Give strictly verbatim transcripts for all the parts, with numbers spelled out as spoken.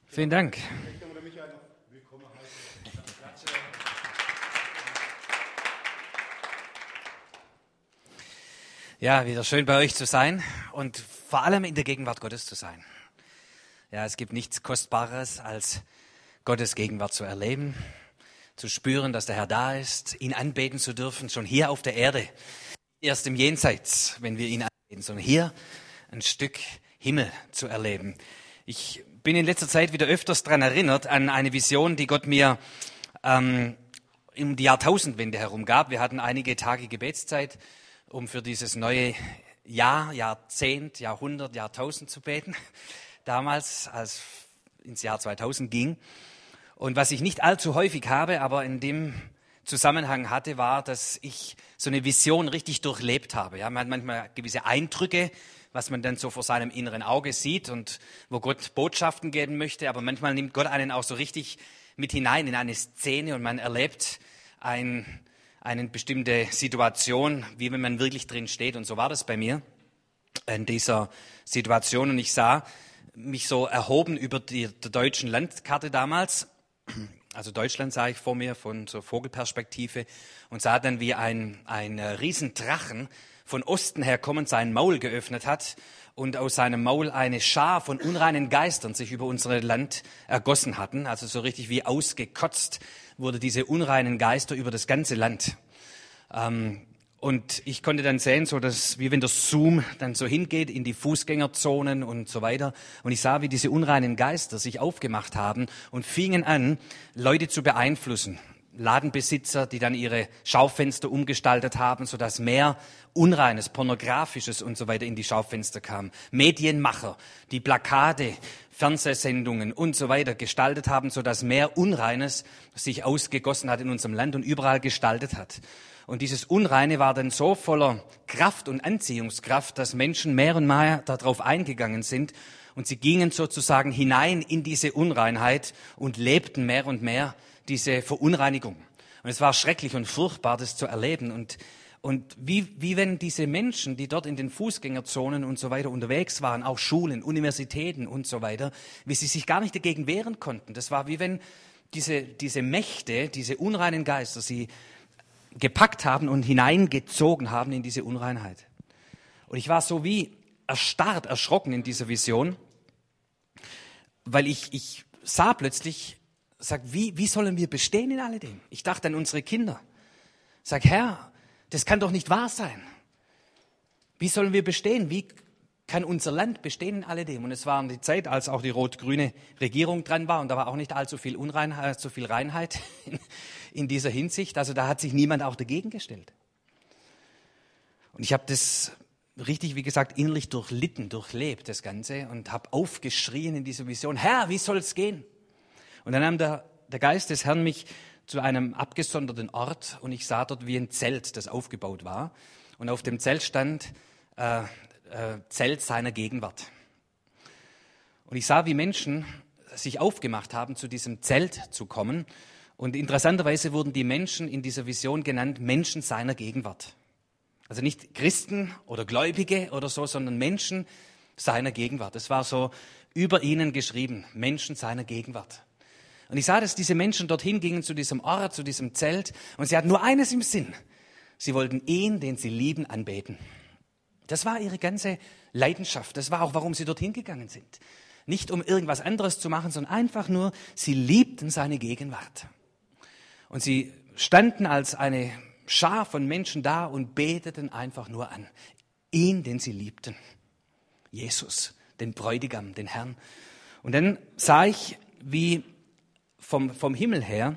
Vielen Dank. Ja, wieder schön bei euch zu sein und vor allem in der Gegenwart Gottes zu sein. Ja, es gibt nichts Kostbares, als Gottes Gegenwart zu erleben, zu spüren, dass der Herr da ist, ihn anbeten zu dürfen, schon hier auf der Erde, erst im Jenseits, wenn wir ihn anbeten, sondern hier ein Stück Himmel zu erleben. Ich bin in letzter Zeit wieder öfters daran erinnert an eine Vision, die Gott mir ähm, um die Jahrtausendwende herum gab. Wir hatten einige Tage Gebetszeit, um für dieses neue Jahr, Jahrzehnt, Jahrhundert, Jahrtausend zu beten. Damals, als ins Jahr zweitausend ging. Und was ich nicht allzu häufig habe, aber in dem Zusammenhang hatte, war, dass ich so eine Vision richtig durchlebt habe. Ja, man hat manchmal gewisse Eindrücke, was man dann so vor seinem inneren Auge sieht und wo Gott Botschaften geben möchte. Aber manchmal nimmt Gott einen auch so richtig mit hinein in eine Szene und man erlebt ein, eine bestimmte Situation, wie wenn man wirklich drin steht. Und so war das bei mir in dieser Situation. Und ich sah mich so erhoben über die der deutschen Landkarte damals. Also Deutschland sah ich vor mir von so Vogelperspektive und sah dann, wie ein, ein Riesendrachen von Osten her kommend sein Maul geöffnet hat und aus seinem Maul eine Schar von unreinen Geistern sich über unser Land ergossen hatten. Also so richtig wie ausgekotzt wurde diese unreinen Geister über das ganze Land. Ähm, und ich konnte dann sehen, so dass, wie wenn der Zoom dann so hingeht in die Fußgängerzonen und so weiter. Und ich sah, wie diese unreinen Geister sich aufgemacht haben und fingen an, Leute zu beeinflussen. Ladenbesitzer, die dann ihre Schaufenster umgestaltet haben, sodass mehr Unreines, Pornografisches und so weiter in die Schaufenster kam. Medienmacher, die Plakate, Fernsehsendungen und so weiter gestaltet haben, sodass mehr Unreines sich ausgegossen hat in unserem Land und überall gestaltet hat. Und dieses Unreine war dann so voller Kraft und Anziehungskraft, dass Menschen mehr und mehr darauf eingegangen sind und sie gingen sozusagen hinein in diese Unreinheit und lebten mehr und mehr diese Verunreinigung. Und es war schrecklich und furchtbar, das zu erleben. Und, und wie, wie wenn diese Menschen, die dort in den Fußgängerzonen und so weiter unterwegs waren, auch Schulen, Universitäten und so weiter, wie sie sich gar nicht dagegen wehren konnten. Das war wie wenn diese, diese Mächte, diese unreinen Geister sie gepackt haben und hineingezogen haben in diese Unreinheit. Und ich war so wie erstarrt, erschrocken in dieser Vision, weil ich, ich sah plötzlich, sag, wie, wie sollen wir bestehen in alledem? Ich dachte an unsere Kinder. Sag, Herr, das kann doch nicht wahr sein. Wie sollen wir bestehen? Wie kann unser Land bestehen in alledem? Und es war die Zeit, als auch die rot-grüne Regierung dran war und da war auch nicht allzu viel Unreinheit, so viel Reinheit in, in dieser Hinsicht. Also da hat sich niemand auch dagegen gestellt. Und ich habe das richtig, wie gesagt, innerlich durchlitten, durchlebt, das Ganze, und habe aufgeschrien in dieser Vision, Herr, wie soll es gehen? Und dann nahm der, der Geist des Herrn mich zu einem abgesonderten Ort und ich sah dort wie ein Zelt, das aufgebaut war. Und auf dem Zelt stand äh, äh, Zelt seiner Gegenwart. Und ich sah, wie Menschen sich aufgemacht haben, zu diesem Zelt zu kommen. Und interessanterweise wurden die Menschen in dieser Vision genannt Menschen seiner Gegenwart. Also nicht Christen oder Gläubige oder so, sondern Menschen seiner Gegenwart. Es war so über ihnen geschrieben, Menschen seiner Gegenwart. Und ich sah, dass diese Menschen dorthin gingen, zu diesem Ort, zu diesem Zelt, und sie hatten nur eines im Sinn. Sie wollten ihn, den sie lieben, anbeten. Das war ihre ganze Leidenschaft. Das war auch, warum sie dorthin gegangen sind. Nicht um irgendwas anderes zu machen, sondern einfach nur, sie liebten seine Gegenwart. Und sie standen als eine Schar von Menschen da und beteten einfach nur an. Ihn, den sie liebten. Jesus, den Bräutigam, den Herrn. Und dann sah ich, wie Vom, vom Himmel her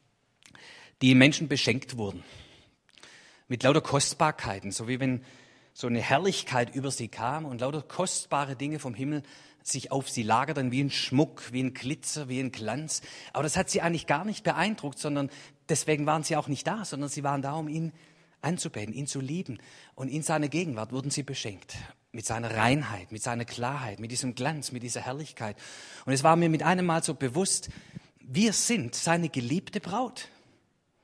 die Menschen beschenkt wurden. Mit lauter Kostbarkeiten, so wie wenn so eine Herrlichkeit über sie kam und lauter kostbare Dinge vom Himmel sich auf sie lagerten, wie ein Schmuck, wie ein Glitzer, wie ein Glanz. Aber das hat sie eigentlich gar nicht beeindruckt, sondern deswegen waren sie auch nicht da, sondern sie waren da, um ihn anzubeten, ihn zu lieben. Und in seiner Gegenwart wurden sie beschenkt. Mit seiner Reinheit, mit seiner Klarheit, mit diesem Glanz, mit dieser Herrlichkeit. Und es war mir mit einem Mal so bewusst, wir sind seine geliebte Braut.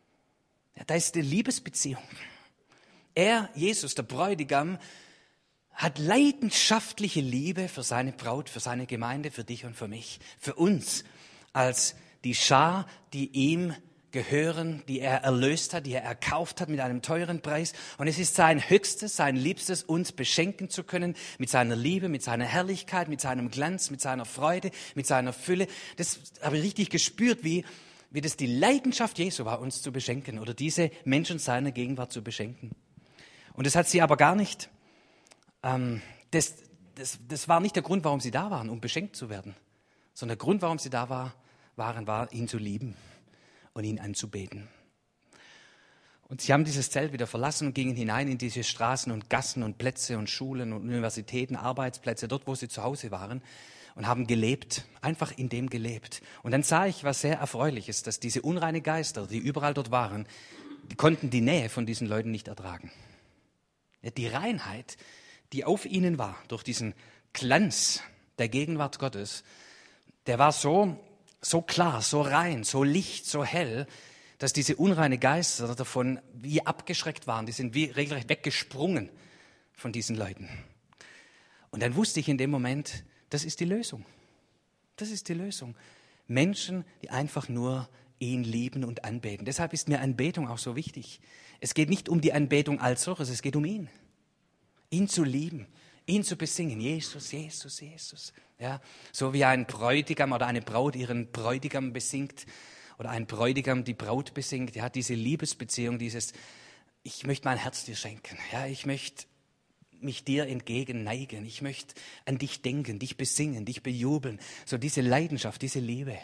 Ja, da ist eine Liebesbeziehung. Er, Jesus, der Bräutigam, hat leidenschaftliche Liebe für seine Braut, für seine Gemeinde, für dich und für mich, für uns als die Schar, die ihm gehören, die er erlöst hat, die er erkauft hat mit einem teuren Preis. Und es ist sein Höchstes, sein Liebstes, uns beschenken zu können mit seiner Liebe, mit seiner Herrlichkeit, mit seinem Glanz, mit seiner Freude, mit seiner Fülle. Das habe ich richtig gespürt, wie, wie das die Leidenschaft Jesu war, uns zu beschenken oder diese Menschen seiner Gegenwart zu beschenken. Und das hat sie aber gar nicht, ähm, das, das, das war nicht der Grund, warum sie da waren, um beschenkt zu werden, sondern der Grund, warum sie da war, waren, war, ihn zu lieben und ihn anzubeten. Und sie haben dieses Zelt wieder verlassen und gingen hinein in diese Straßen und Gassen und Plätze und Schulen und Universitäten, Arbeitsplätze, dort, wo sie zu Hause waren und haben gelebt, einfach in dem gelebt. Und dann sah ich was sehr Erfreuliches, dass diese unreine Geister, die überall dort waren, die konnten die Nähe von diesen Leuten nicht ertragen. Ja, die Reinheit, die auf ihnen war, durch diesen Glanz der Gegenwart Gottes, der war so so klar, so rein, so licht, so hell, dass diese unreine Geister davon wie abgeschreckt waren. Die sind wie regelrecht weggesprungen von diesen Leuten. Und dann wusste ich in dem Moment, das ist die Lösung. Das ist die Lösung. Menschen, die einfach nur ihn lieben und anbeten. Deshalb ist mir Anbetung auch so wichtig. Es geht nicht um die Anbetung als solches, es geht um ihn. Ihn zu lieben, ihn zu besingen. Jesus, Jesus, Jesus. Ja, so wie ein Bräutigam oder eine Braut ihren Bräutigam besingt oder ein Bräutigam die Braut besingt. Ja, diese Liebesbeziehung, dieses, ich möchte mein Herz dir schenken. Ja, ich möchte mich dir entgegen neigen. Ich möchte an dich denken, dich besingen, dich bejubeln. So diese Leidenschaft, diese Liebe.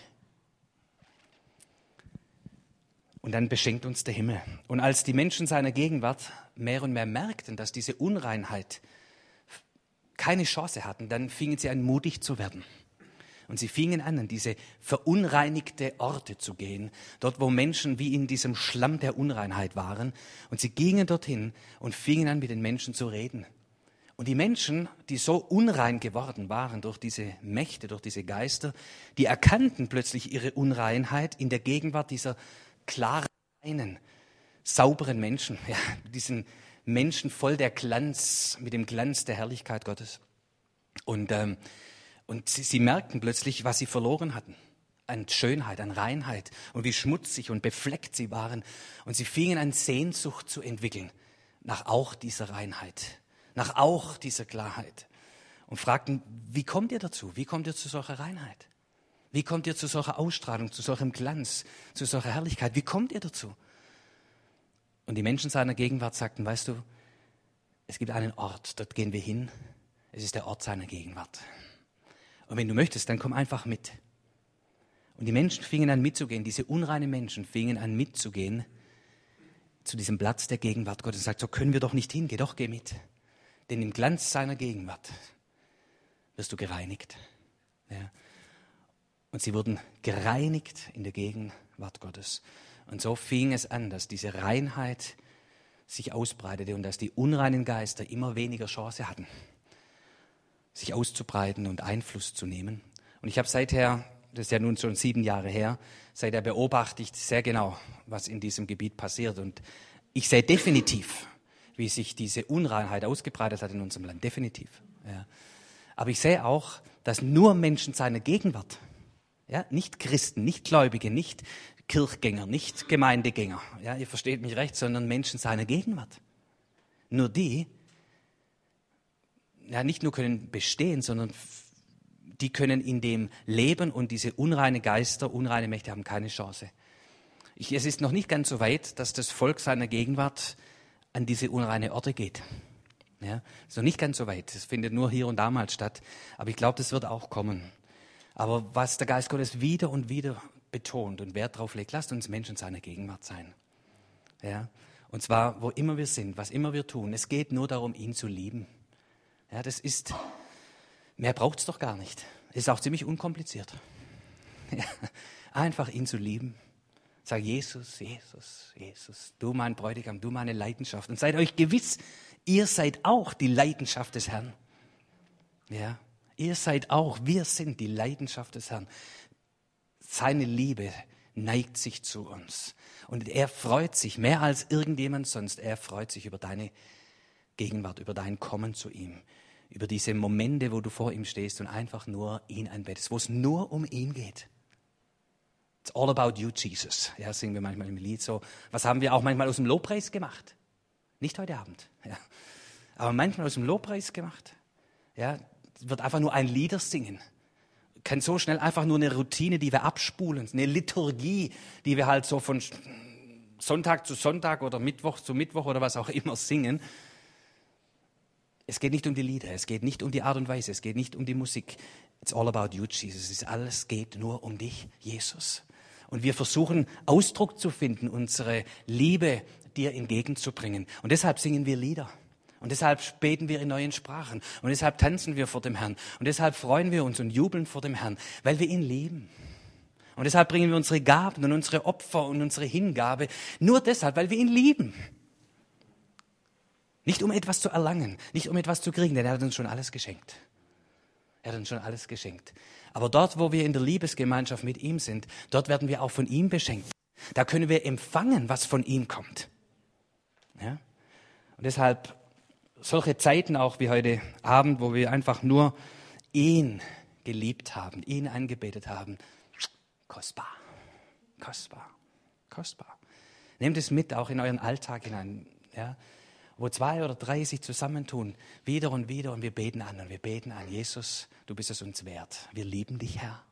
Und dann beschenkt uns der Himmel. Und als die Menschen seiner Gegenwart mehr und mehr merkten, dass diese Unreinheit keine Chance hatten, dann fingen sie an, mutig zu werden. Und sie fingen an, an diese verunreinigte Orte zu gehen, dort, wo Menschen wie in diesem Schlamm der Unreinheit waren. Und sie gingen dorthin und fingen an, mit den Menschen zu reden. Und die Menschen, die so unrein geworden waren durch diese Mächte, durch diese Geister, die erkannten plötzlich ihre Unreinheit in der Gegenwart dieser klaren, reinen, sauberen Menschen, ja, diesen Menschen voll der Glanz, mit dem Glanz der Herrlichkeit Gottes. Und, ähm, und sie, sie merkten plötzlich, was sie verloren hatten. An Schönheit, an Reinheit und wie schmutzig und befleckt sie waren. Und sie fingen an, Sehnsucht zu entwickeln nach auch dieser Reinheit, nach auch dieser Klarheit. Und fragten, wie kommt ihr dazu? Wie kommt ihr zu solcher Reinheit? Wie kommt ihr zu solcher Ausstrahlung, zu solchem Glanz, zu solcher Herrlichkeit? Wie kommt ihr dazu? Und die Menschen seiner Gegenwart sagten, weißt du, es gibt einen Ort, dort gehen wir hin. Es ist der Ort seiner Gegenwart. Und wenn du möchtest, dann komm einfach mit. Und die Menschen fingen an mitzugehen, diese unreinen Menschen fingen an mitzugehen zu diesem Platz der Gegenwart Gottes und sagt, so können wir doch nicht hin, geh doch, geh mit. Denn im Glanz seiner Gegenwart wirst du gereinigt. Ja. Und sie wurden gereinigt in der Gegenwart Gottes. Und so fing es an, dass diese Reinheit sich ausbreitete und dass die unreinen Geister immer weniger Chance hatten, sich auszubreiten und Einfluss zu nehmen. Und ich habe seither, das ist ja nun schon sieben Jahre her, seither beobachte ich sehr genau, was in diesem Gebiet passiert. Und ich sehe definitiv, wie sich diese Unreinheit ausgebreitet hat in unserem Land. Definitiv. Ja. Aber ich sehe auch, dass nur Menschen seiner Gegenwart, ja, nicht Christen, nicht Gläubige, nicht Kirchgänger, nicht Gemeindegänger, ja, ihr versteht mich recht, sondern Menschen seiner Gegenwart. Nur die, ja, nicht nur können bestehen, sondern die können in dem leben und diese unreine Geister, unreine Mächte haben keine Chance. Ich, es ist noch nicht ganz so weit, dass das Volk seiner Gegenwart an diese unreine Orte geht. Ja, ist noch nicht ganz so weit. Das findet nur hier und da mal statt. Aber ich glaube, das wird auch kommen. Aber was der Geist Gottes wieder und wieder betont und Wert drauf legt, lasst uns Menschen seiner Gegenwart sein. Ja? Und zwar, wo immer wir sind, was immer wir tun. Es geht nur darum, ihn zu lieben. Ja, das ist, mehr braucht es doch gar nicht. Ist auch ziemlich unkompliziert. Ja, einfach ihn zu lieben. Sag Jesus, Jesus, Jesus, du mein Bräutigam, du meine Leidenschaft. Und seid euch gewiss, ihr seid auch die Leidenschaft des Herrn. Ja, ihr seid auch, wir sind die Leidenschaft des Herrn. Seine Liebe neigt sich zu uns. Und er freut sich mehr als irgendjemand sonst. Er freut sich über deine Gegenwart, über dein Kommen zu ihm. über diese Momente, wo du vor ihm stehst und einfach nur ihn anbetest, wo es nur um ihn geht. It's all about you, Jesus. Ja, singen wir manchmal im Lied so. Was haben wir auch manchmal aus dem Lobpreis gemacht? Nicht heute Abend, ja. Aber manchmal aus dem Lobpreis gemacht. Ja, wird einfach nur ein Lieder singen. Kann so schnell einfach nur eine Routine, die wir abspulen, eine Liturgie, die wir halt so von Sonntag zu Sonntag oder Mittwoch zu Mittwoch oder was auch immer singen. Es geht nicht um die Lieder, es geht nicht um die Art und Weise, es geht nicht um die Musik. It's all about you, Jesus. Es ist alles geht nur um dich, Jesus. Und wir versuchen, Ausdruck zu finden, unsere Liebe dir entgegenzubringen. Und deshalb singen wir Lieder. Und deshalb beten wir in neuen Sprachen. Und deshalb tanzen wir vor dem Herrn. Und deshalb freuen wir uns und jubeln vor dem Herrn, weil wir ihn lieben. Und deshalb bringen wir unsere Gaben und unsere Opfer und unsere Hingabe nur deshalb, weil wir ihn lieben. Nicht um etwas zu erlangen, nicht um etwas zu kriegen, denn er hat uns schon alles geschenkt. Er hat uns schon alles geschenkt. Aber dort, wo wir in der Liebesgemeinschaft mit ihm sind, dort werden wir auch von ihm beschenkt. Da können wir empfangen, was von ihm kommt. Ja? Und deshalb solche Zeiten auch wie heute Abend, wo wir einfach nur ihn geliebt haben, ihn angebetet haben. Kostbar, kostbar, kostbar. Nehmt es mit auch in euren Alltag hinein, ja? Wo zwei oder drei sich zusammentun, wieder und wieder, und wir beten an und wir beten an. Jesus, du bist es uns wert. Wir lieben dich, Herr.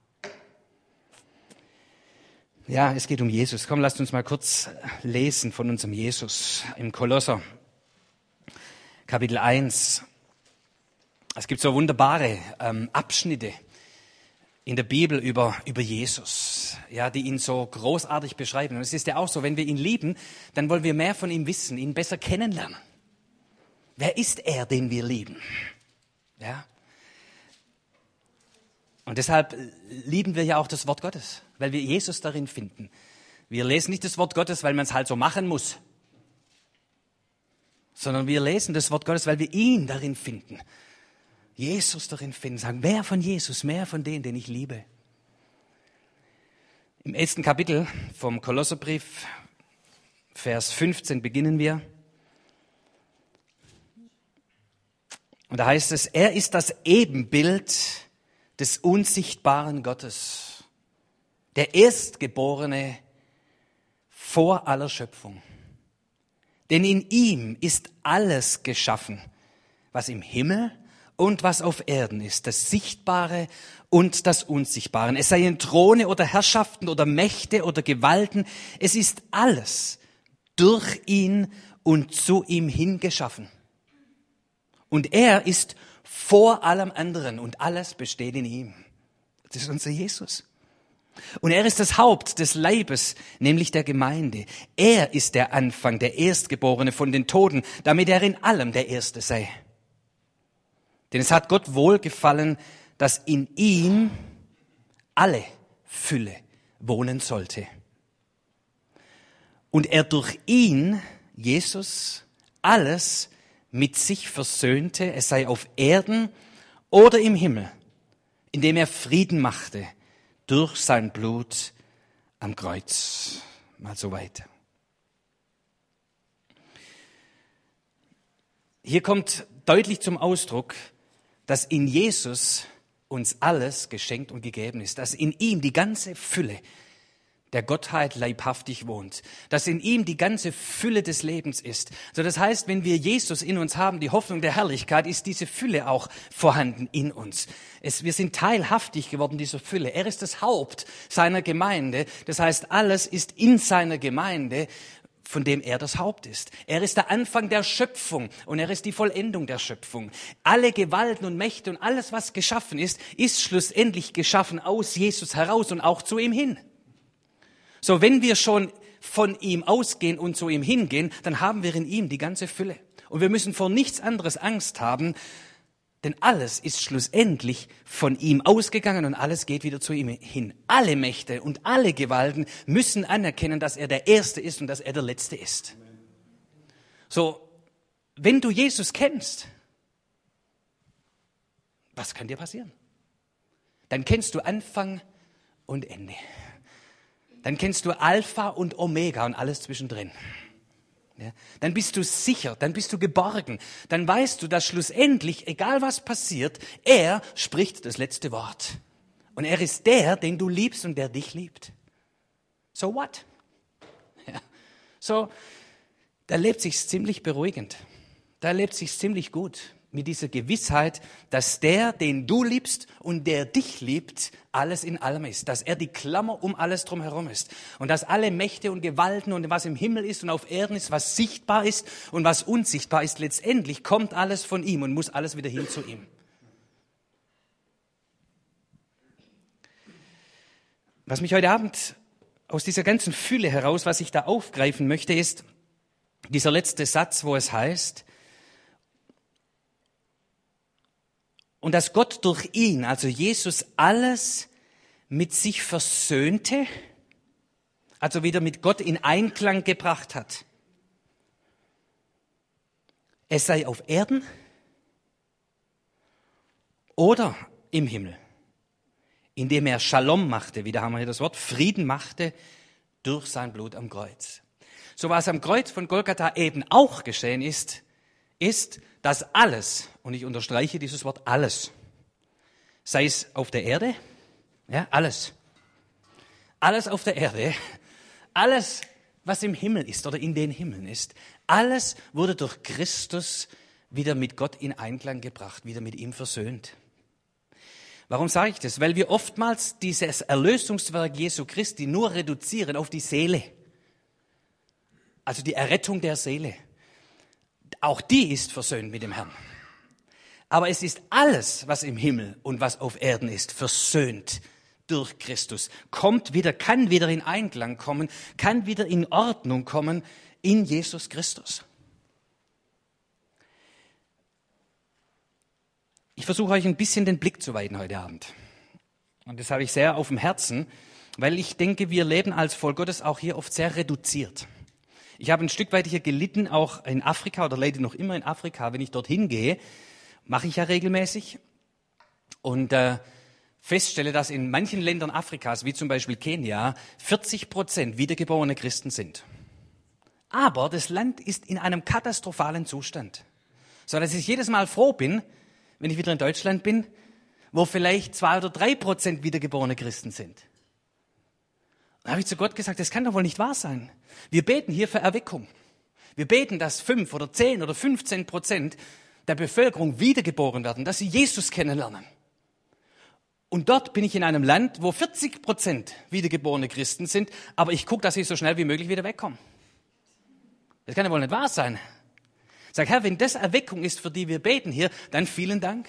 Ja, es geht um Jesus. Komm, lasst uns mal kurz lesen von unserem Jesus im Kolosser, Kapitel eins. Es gibt so wunderbare ähm, Abschnitte in der Bibel über, über Jesus, ja, die ihn so großartig beschreiben. Und es ist ja auch so, wenn wir ihn lieben, dann wollen wir mehr von ihm wissen, ihn besser kennenlernen. Wer ist er, den wir lieben? Ja. Und deshalb lieben wir ja auch das Wort Gottes, weil wir Jesus darin finden. Wir lesen nicht das Wort Gottes, weil man es halt so machen muss, sondern wir lesen das Wort Gottes, weil wir ihn darin finden. Jesus darin finden, sagen, mehr von Jesus, mehr von denen, den ich liebe. Im ersten Kapitel vom Kolosserbrief, Vers fünfzehn, beginnen wir. Und da heißt es, er ist das Ebenbild des unsichtbaren Gottes, der Erstgeborene vor aller Schöpfung. Denn in ihm ist alles geschaffen, was im Himmel und was auf Erden ist, das Sichtbare und das Unsichtbare. Es seien Throne oder Herrschaften oder Mächte oder Gewalten, es ist alles durch ihn und zu ihm hingeschaffen. Und er ist vor allem anderen und alles besteht in ihm. Das ist unser Jesus. Und er ist das Haupt des Leibes, nämlich der Gemeinde. Er ist der Anfang, der Erstgeborene von den Toten, damit er in allem der Erste sei. Denn es hat Gott wohlgefallen, dass in ihm alle Fülle wohnen sollte. Und er durch ihn, Jesus, alles mit sich versöhnte, es sei auf Erden oder im Himmel, indem er Frieden machte durch sein Blut am Kreuz. Mal so weiter. Hier kommt deutlich zum Ausdruck, dass in Jesus uns alles geschenkt und gegeben ist, dass in ihm die ganze Fülle der Gottheit leibhaftig wohnt, dass in ihm die ganze Fülle des Lebens ist. So, das heißt, wenn wir Jesus in uns haben, die Hoffnung der Herrlichkeit, ist diese Fülle auch vorhanden in uns. Es, wir sind teilhaftig geworden dieser Fülle. Er ist das Haupt seiner Gemeinde. Das heißt, alles ist in seiner Gemeinde, von dem er das Haupt ist. Er ist der Anfang der Schöpfung und er ist die Vollendung der Schöpfung. Alle Gewalten und Mächte und alles, was geschaffen ist, ist schlussendlich geschaffen aus Jesus heraus und auch zu ihm hin. So, wenn wir schon von ihm ausgehen und zu ihm hingehen, dann haben wir in ihm die ganze Fülle. Und wir müssen vor nichts anderes Angst haben, denn alles ist schlussendlich von ihm ausgegangen und alles geht wieder zu ihm hin. Alle Mächte und alle Gewalten müssen anerkennen, dass er der Erste ist und dass er der Letzte ist. So, wenn du Jesus kennst, was kann dir passieren? Dann kennst du Anfang und Ende. Dann kennst du Alpha und Omega und alles zwischendrin. Ja, dann bist du sicher, dann bist du geborgen, dann weißt du, dass schlussendlich, egal was passiert, er spricht das letzte Wort. Und er ist der, den du liebst und der dich liebt. So what? Ja, so, da lebt sich's ziemlich beruhigend, da lebt sich's ziemlich gut mit dieser Gewissheit, dass der, den du liebst und der dich liebt, alles in allem ist. Dass er die Klammer um alles drumherum ist. Und dass alle Mächte und Gewalten und was im Himmel ist und auf Erden ist, was sichtbar ist und was unsichtbar ist, letztendlich kommt alles von ihm und muss alles wieder hin zu ihm. Was mich heute Abend aus dieser ganzen Fülle heraus, was ich da aufgreifen möchte, ist dieser letzte Satz, wo es heißt, und dass Gott durch ihn, also Jesus, alles mit sich versöhnte, also wieder mit Gott in Einklang gebracht hat. Es sei auf Erden oder im Himmel, indem er Shalom machte, wieder haben wir hier das Wort, Frieden machte durch sein Blut am Kreuz. So was am Kreuz von Golgatha eben auch geschehen ist, ist, dass alles, und ich unterstreiche dieses Wort alles, sei es auf der Erde, ja, alles, alles auf der Erde, alles, was im Himmel ist oder in den Himmeln ist, alles wurde durch Christus wieder mit Gott in Einklang gebracht, wieder mit ihm versöhnt. Warum sage ich das? Weil wir oftmals dieses Erlösungswerk Jesu Christi nur reduzieren auf die Seele, also die Errettung der Seele. Auch die ist versöhnt mit dem Herrn. Aber es ist alles, was im Himmel und was auf Erden ist, versöhnt durch Christus. Kommt wieder, kann wieder in Einklang kommen, kann wieder in Ordnung kommen in Jesus Christus. Ich versuche euch ein bisschen den Blick zu weiten heute Abend. Und das habe ich sehr auf dem Herzen, weil ich denke, wir leben als Volk Gottes auch hier oft sehr reduziert. Ich habe ein Stück weit hier gelitten, auch in Afrika oder leide noch immer in Afrika. Wenn ich dorthin gehe, mache ich ja regelmäßig und äh, feststelle, dass in manchen Ländern Afrikas, wie zum Beispiel Kenia, vierzig Prozent wiedergeborene Christen sind. Aber das Land ist in einem katastrophalen Zustand, so dass ich jedes Mal froh bin, wenn ich wieder in Deutschland bin, wo vielleicht zwei oder drei Prozent wiedergeborene Christen sind. Da habe ich zu Gott gesagt, das kann doch wohl nicht wahr sein. Wir beten hier für Erweckung. Wir beten, dass fünf oder zehn oder fünfzehn Prozent der Bevölkerung wiedergeboren werden, dass sie Jesus kennenlernen. Und dort bin ich in einem Land, wo vierzig Prozent wiedergeborene Christen sind, aber ich gucke, dass ich so schnell wie möglich wieder wegkomme. Das kann ja wohl nicht wahr sein. Ich sage, Herr, wenn das Erweckung ist, für die wir beten hier, dann vielen Dank.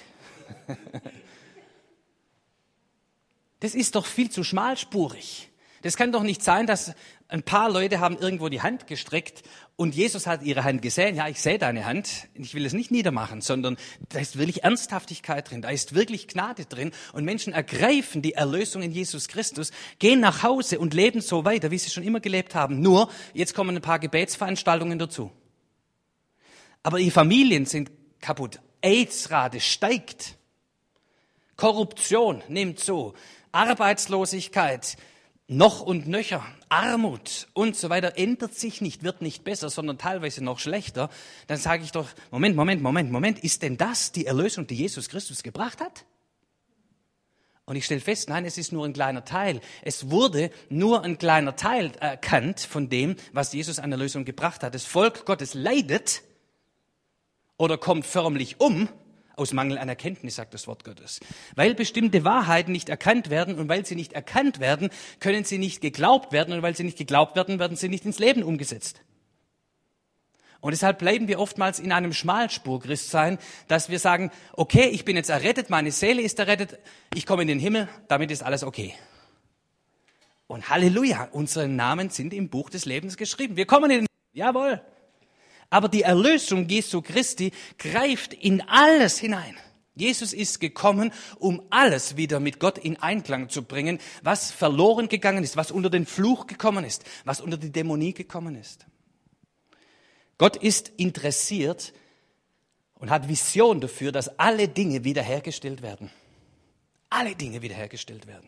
Das ist doch viel zu schmalspurig. Das kann doch nicht sein, dass ein paar Leute haben irgendwo die Hand gestreckt und Jesus hat ihre Hand gesehen. Ja, ich sehe deine Hand. Ich will es nicht niedermachen, sondern da ist wirklich Ernsthaftigkeit drin. Da ist wirklich Gnade drin. Und Menschen ergreifen die Erlösung in Jesus Christus, gehen nach Hause und leben so weiter, wie sie schon immer gelebt haben. Nur, jetzt kommen ein paar Gebetsveranstaltungen dazu. Aber die Familien sind kaputt. AIDS-Rate steigt. Korruption nimmt zu. Arbeitslosigkeit noch und nöcher, Armut und so weiter ändert sich nicht, wird nicht besser, sondern teilweise noch schlechter. Dann sage ich doch, Moment, Moment, Moment, Moment, ist denn das die Erlösung, die Jesus Christus gebracht hat? Und ich stelle fest, nein, es ist nur ein kleiner Teil. Es wurde nur ein kleiner Teil erkannt von dem, was Jesus an Erlösung gebracht hat. Das Volk Gottes leidet oder kommt förmlich um, aus Mangel an Erkenntnis, sagt das Wort Gottes. Weil bestimmte Wahrheiten nicht erkannt werden und weil sie nicht erkannt werden, können sie nicht geglaubt werden und weil sie nicht geglaubt werden, werden sie nicht ins Leben umgesetzt. Und deshalb bleiben wir oftmals in einem Schmalspur-Christsein, dass wir sagen, okay, ich bin jetzt errettet, meine Seele ist errettet, ich komme in den Himmel, damit ist alles okay. Und Halleluja, unsere Namen sind im Buch des Lebens geschrieben. Wir kommen in den Himmel, jawohl. Aber die Erlösung Jesu Christi greift in alles hinein. Jesus ist gekommen, um alles wieder mit Gott in Einklang zu bringen, was verloren gegangen ist, was unter den Fluch gekommen ist, was unter die Dämonie gekommen ist. Gott ist interessiert und hat Vision dafür, dass alle Dinge wiederhergestellt werden. Alle Dinge wiederhergestellt werden.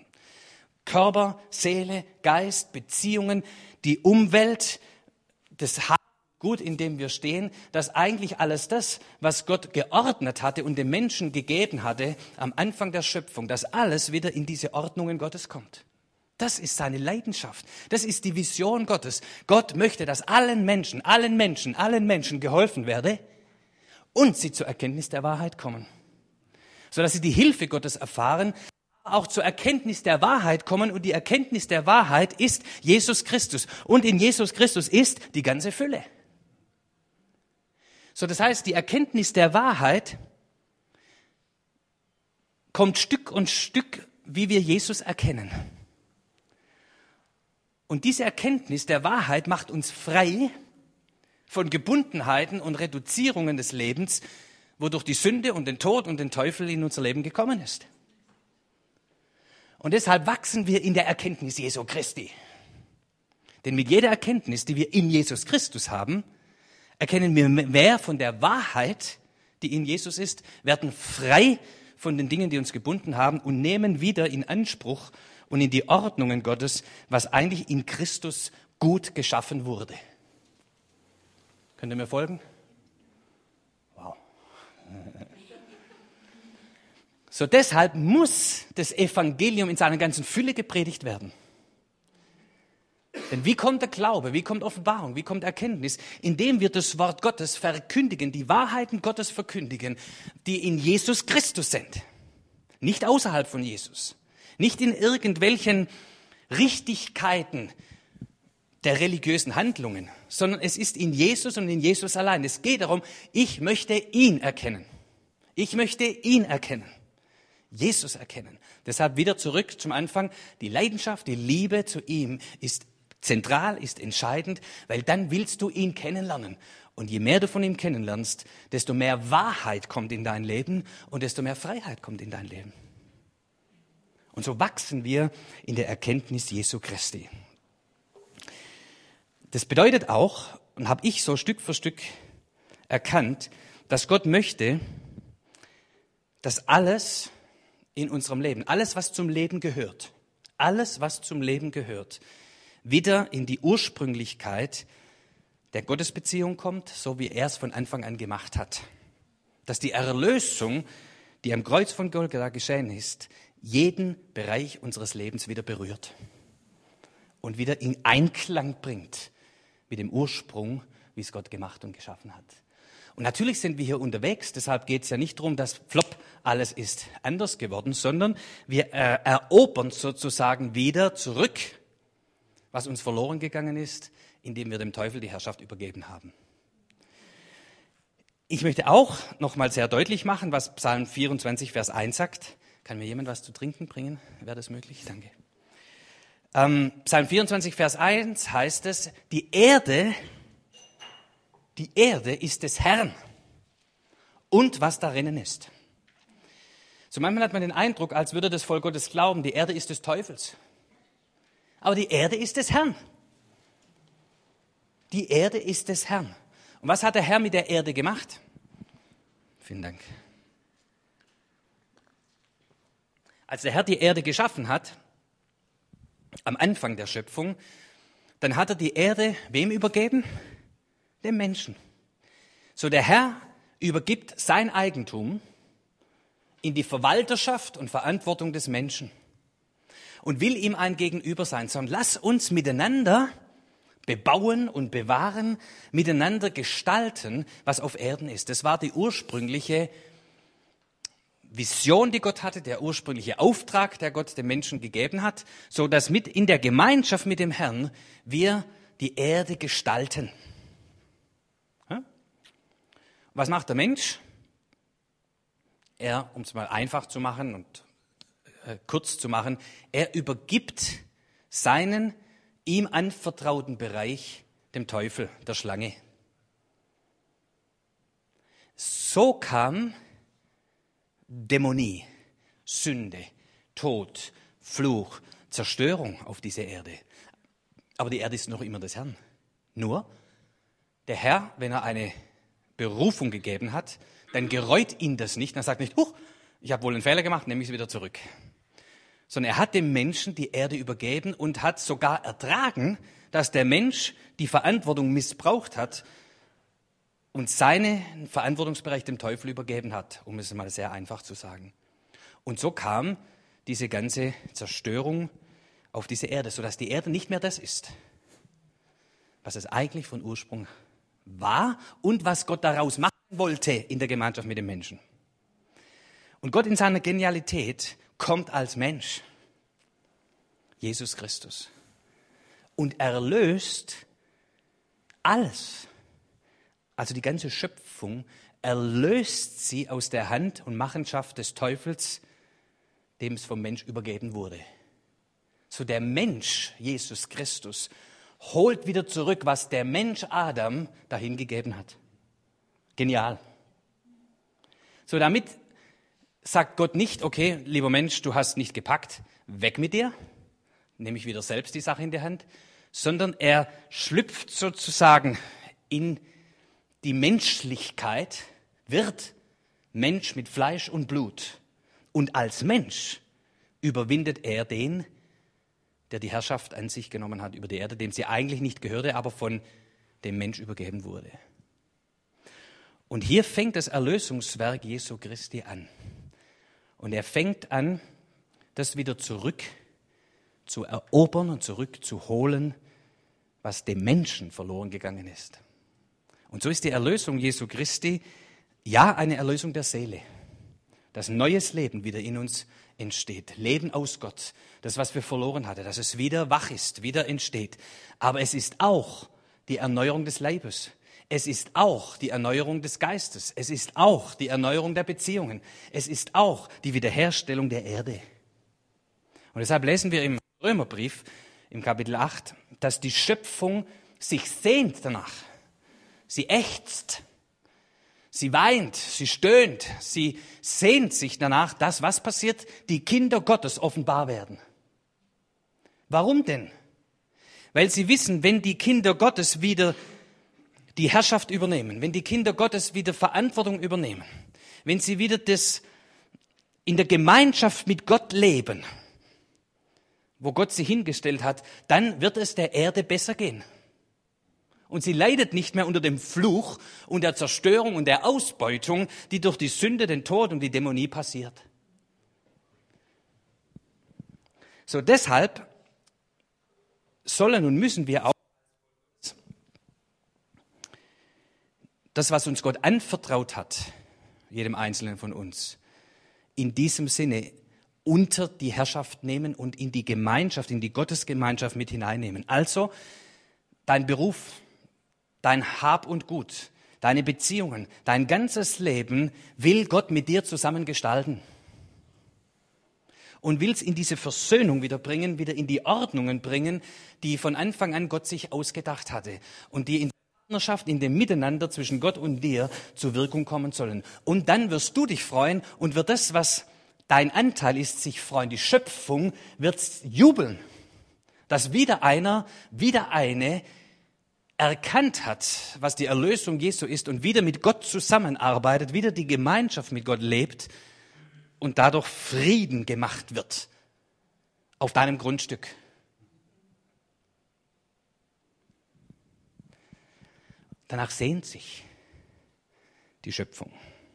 Körper, Seele, Geist, Beziehungen, die Umwelt, das Haar, gut, in dem wir stehen, dass eigentlich alles das, was Gott geordnet hatte und dem Menschen gegeben hatte am Anfang der Schöpfung, dass alles wieder in diese Ordnungen Gottes kommt. Das ist seine Leidenschaft. Das ist die Vision Gottes. Gott möchte, dass allen Menschen, allen Menschen, allen Menschen geholfen werde und sie zur Erkenntnis der Wahrheit kommen. Sodass sie die Hilfe Gottes erfahren, auch zur Erkenntnis der Wahrheit kommen. Und die Erkenntnis der Wahrheit ist Jesus Christus. Und in Jesus Christus ist die ganze Fülle. So, das heißt, die Erkenntnis der Wahrheit kommt Stück und Stück, wie wir Jesus erkennen. Und diese Erkenntnis der Wahrheit macht uns frei von Gebundenheiten und Reduzierungen des Lebens, wodurch die Sünde und den Tod und den Teufel in unser Leben gekommen ist. Und deshalb wachsen wir in der Erkenntnis Jesu Christi. Denn mit jeder Erkenntnis, die wir in Jesus Christus haben, erkennen wir mehr von der Wahrheit, die in Jesus ist, werden frei von den Dingen, die uns gebunden haben und nehmen wieder in Anspruch und in die Ordnungen Gottes, was eigentlich in Christus gut geschaffen wurde. Könnt ihr mir folgen? Wow. So, deshalb muss das Evangelium in seiner ganzen Fülle gepredigt werden. Denn wie kommt der Glaube, wie kommt Offenbarung, wie kommt Erkenntnis? Indem wir das Wort Gottes verkündigen, die Wahrheiten Gottes verkündigen, die in Jesus Christus sind. Nicht außerhalb von Jesus. Nicht in irgendwelchen Richtigkeiten der religiösen Handlungen, sondern es ist in Jesus und in Jesus allein. Es geht darum, ich möchte ihn erkennen. Ich möchte ihn erkennen. Jesus erkennen. Deshalb wieder zurück zum Anfang. Die Leidenschaft, die Liebe zu ihm ist zentral, ist entscheidend, weil dann willst du ihn kennenlernen. Und je mehr du von ihm kennenlernst, desto mehr Wahrheit kommt in dein Leben und desto mehr Freiheit kommt in dein Leben. Und so wachsen wir in der Erkenntnis Jesu Christi. Das bedeutet auch, und habe ich so Stück für Stück erkannt, dass Gott möchte, dass alles in unserem Leben, alles, was zum Leben gehört, alles, was zum Leben gehört, wieder in die Ursprünglichkeit der Gottesbeziehung kommt, so wie er es von Anfang an gemacht hat. Dass die Erlösung, die am Kreuz von Golgatha geschehen ist, jeden Bereich unseres Lebens wieder berührt und wieder in Einklang bringt mit dem Ursprung, wie es Gott gemacht und geschaffen hat. Und natürlich sind wir hier unterwegs, deshalb geht es ja nicht darum, dass plopp, alles ist anders geworden, sondern wir äh, erobern sozusagen wieder zurück, was uns verloren gegangen ist, indem wir dem Teufel die Herrschaft übergeben haben. Ich möchte auch nochmal sehr deutlich machen, was Psalm vierundzwanzig, Vers eins sagt. Kann mir jemand was zu trinken bringen? Wäre das möglich? Danke. Ähm, Psalm vierundzwanzig, Vers eins heißt es, die Erde, die Erde ist des Herrn und was darinnen ist. So manchmal hat man den Eindruck, als würde das Volk Gottes glauben, die Erde ist des Teufels. Aber die Erde ist des Herrn. Die Erde ist des Herrn. Und was hat der Herr mit der Erde gemacht? Vielen Dank. Als der Herr die Erde geschaffen hat, am Anfang der Schöpfung, dann hat er die Erde wem übergeben? Dem Menschen. So der Herr übergibt sein Eigentum in die Verwalterschaft und Verantwortung des Menschen und will ihm ein Gegenüber sein, sondern lass uns miteinander bebauen und bewahren, miteinander gestalten, was auf Erden ist. Das war die ursprüngliche Vision, die Gott hatte, der ursprüngliche Auftrag, der Gott dem Menschen gegeben hat, so dass mit in der Gemeinschaft mit dem Herrn wir die Erde gestalten. Was macht der Mensch? Er, um es mal einfach zu machen und äh, kurz zu machen, er übergibt seinen ihm anvertrauten Bereich dem Teufel, der Schlange. So kam Dämonie, Sünde, Tod, Fluch, Zerstörung auf diese Erde. Aber die Erde ist noch immer des Herrn. Nur der Herr, wenn er eine Berufung gegeben hat, dann gereut ihn das nicht. Er sagt nicht, huch, ich habe wohl einen Fehler gemacht, nehme ich es wieder zurück. Sondern er hat dem Menschen die Erde übergeben und hat sogar ertragen, dass der Mensch die Verantwortung missbraucht hat und seinen Verantwortungsbereich dem Teufel übergeben hat, um es mal sehr einfach zu sagen. Und so kam diese ganze Zerstörung auf diese Erde, sodass die Erde nicht mehr das ist, was es eigentlich von Ursprung war und was Gott daraus machen wollte in der Gemeinschaft mit den Menschen. Und Gott in seiner Genialität kommt als Mensch, Jesus Christus, und erlöst alles, also die ganze Schöpfung, erlöst sie aus der Hand und Machenschaft des Teufels, dem es vom Mensch übergeben wurde. So der Mensch, Jesus Christus, holt wieder zurück, was der Mensch Adam dahin gegeben hat. Genial. So damit sagt Gott nicht, okay, lieber Mensch, du hast nicht gepackt, weg mit dir, nehme ich wieder selbst die Sache in die Hand, sondern er schlüpft sozusagen in die Menschlichkeit, wird Mensch mit Fleisch und Blut. Und als Mensch überwindet er den, der die Herrschaft an sich genommen hat über die Erde, dem sie eigentlich nicht gehörte, aber von dem Mensch übergeben wurde. Und hier fängt das Erlösungswerk Jesu Christi an. Und er fängt an, das wieder zurück zu erobern und zurückzuholen, was dem Menschen verloren gegangen ist. Und so ist die Erlösung Jesu Christi ja eine Erlösung der Seele. Dass neues Leben wieder in uns entsteht. Leben aus Gott. Das, was wir verloren hatten, dass es wieder wach ist, wieder entsteht. Aber es ist auch die Erneuerung des Leibes. Es ist auch die Erneuerung des Geistes. Es ist auch die Erneuerung der Beziehungen. Es ist auch die Wiederherstellung der Erde. Und deshalb lesen wir im Römerbrief, im Kapitel acht, dass die Schöpfung sich sehnt danach. Sie ächzt, sie weint, sie stöhnt, sie sehnt sich danach, dass was passiert? Die Kinder Gottes offenbar werden. Warum denn? Weil sie wissen, wenn die Kinder Gottes wieder die Herrschaft übernehmen, wenn die Kinder Gottes wieder Verantwortung übernehmen, wenn sie wieder das in der Gemeinschaft mit Gott leben, wo Gott sie hingestellt hat, dann wird es der Erde besser gehen. Und sie leidet nicht mehr unter dem Fluch und der Zerstörung und der Ausbeutung, die durch die Sünde, den Tod und die Dämonie passiert. So deshalb sollen und müssen wir auch das, was uns Gott anvertraut hat, jedem Einzelnen von uns, in diesem Sinne unter die Herrschaft nehmen und in die Gemeinschaft, in die Gottesgemeinschaft mit hineinnehmen. Also dein Beruf, dein Hab und Gut, deine Beziehungen, dein ganzes Leben will Gott mit dir zusammen gestalten. Und will es in diese Versöhnung wieder bringen, wieder in die Ordnungen bringen, die von Anfang an Gott sich ausgedacht hatte und die in der Partnerschaft, in dem Miteinander zwischen Gott und dir zur Wirkung kommen sollen. Und dann wirst du dich freuen und wird das, was dein Anteil ist, sich freuen. Die Schöpfung wird jubeln, dass wieder einer, wieder eine erkannt hat, was die Erlösung Jesu ist und wieder mit Gott zusammenarbeitet, wieder die Gemeinschaft mit Gott lebt und dadurch Frieden gemacht wird auf deinem Grundstück. Danach sehnt sich die Schöpfung.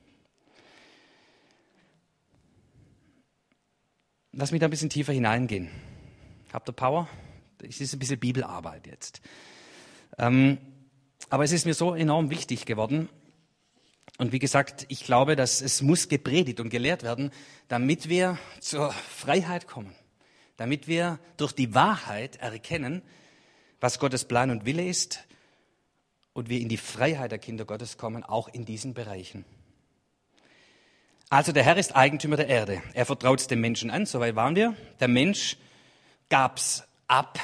Lass mich da ein bisschen tiefer hineingehen. Habt ihr Power? Es ist ein bisschen Bibelarbeit jetzt. Ähm, aber es ist mir so enorm wichtig geworden. Und wie gesagt, ich glaube, dass es muss gepredigt und gelehrt werden, damit wir zur Freiheit kommen. Damit wir durch die Wahrheit erkennen, was Gottes Plan und Wille ist und wir in die Freiheit der Kinder Gottes kommen, auch in diesen Bereichen. Also der Herr ist Eigentümer der Erde. Er vertraut es dem Menschen an, soweit waren wir. Der Mensch gab's ab.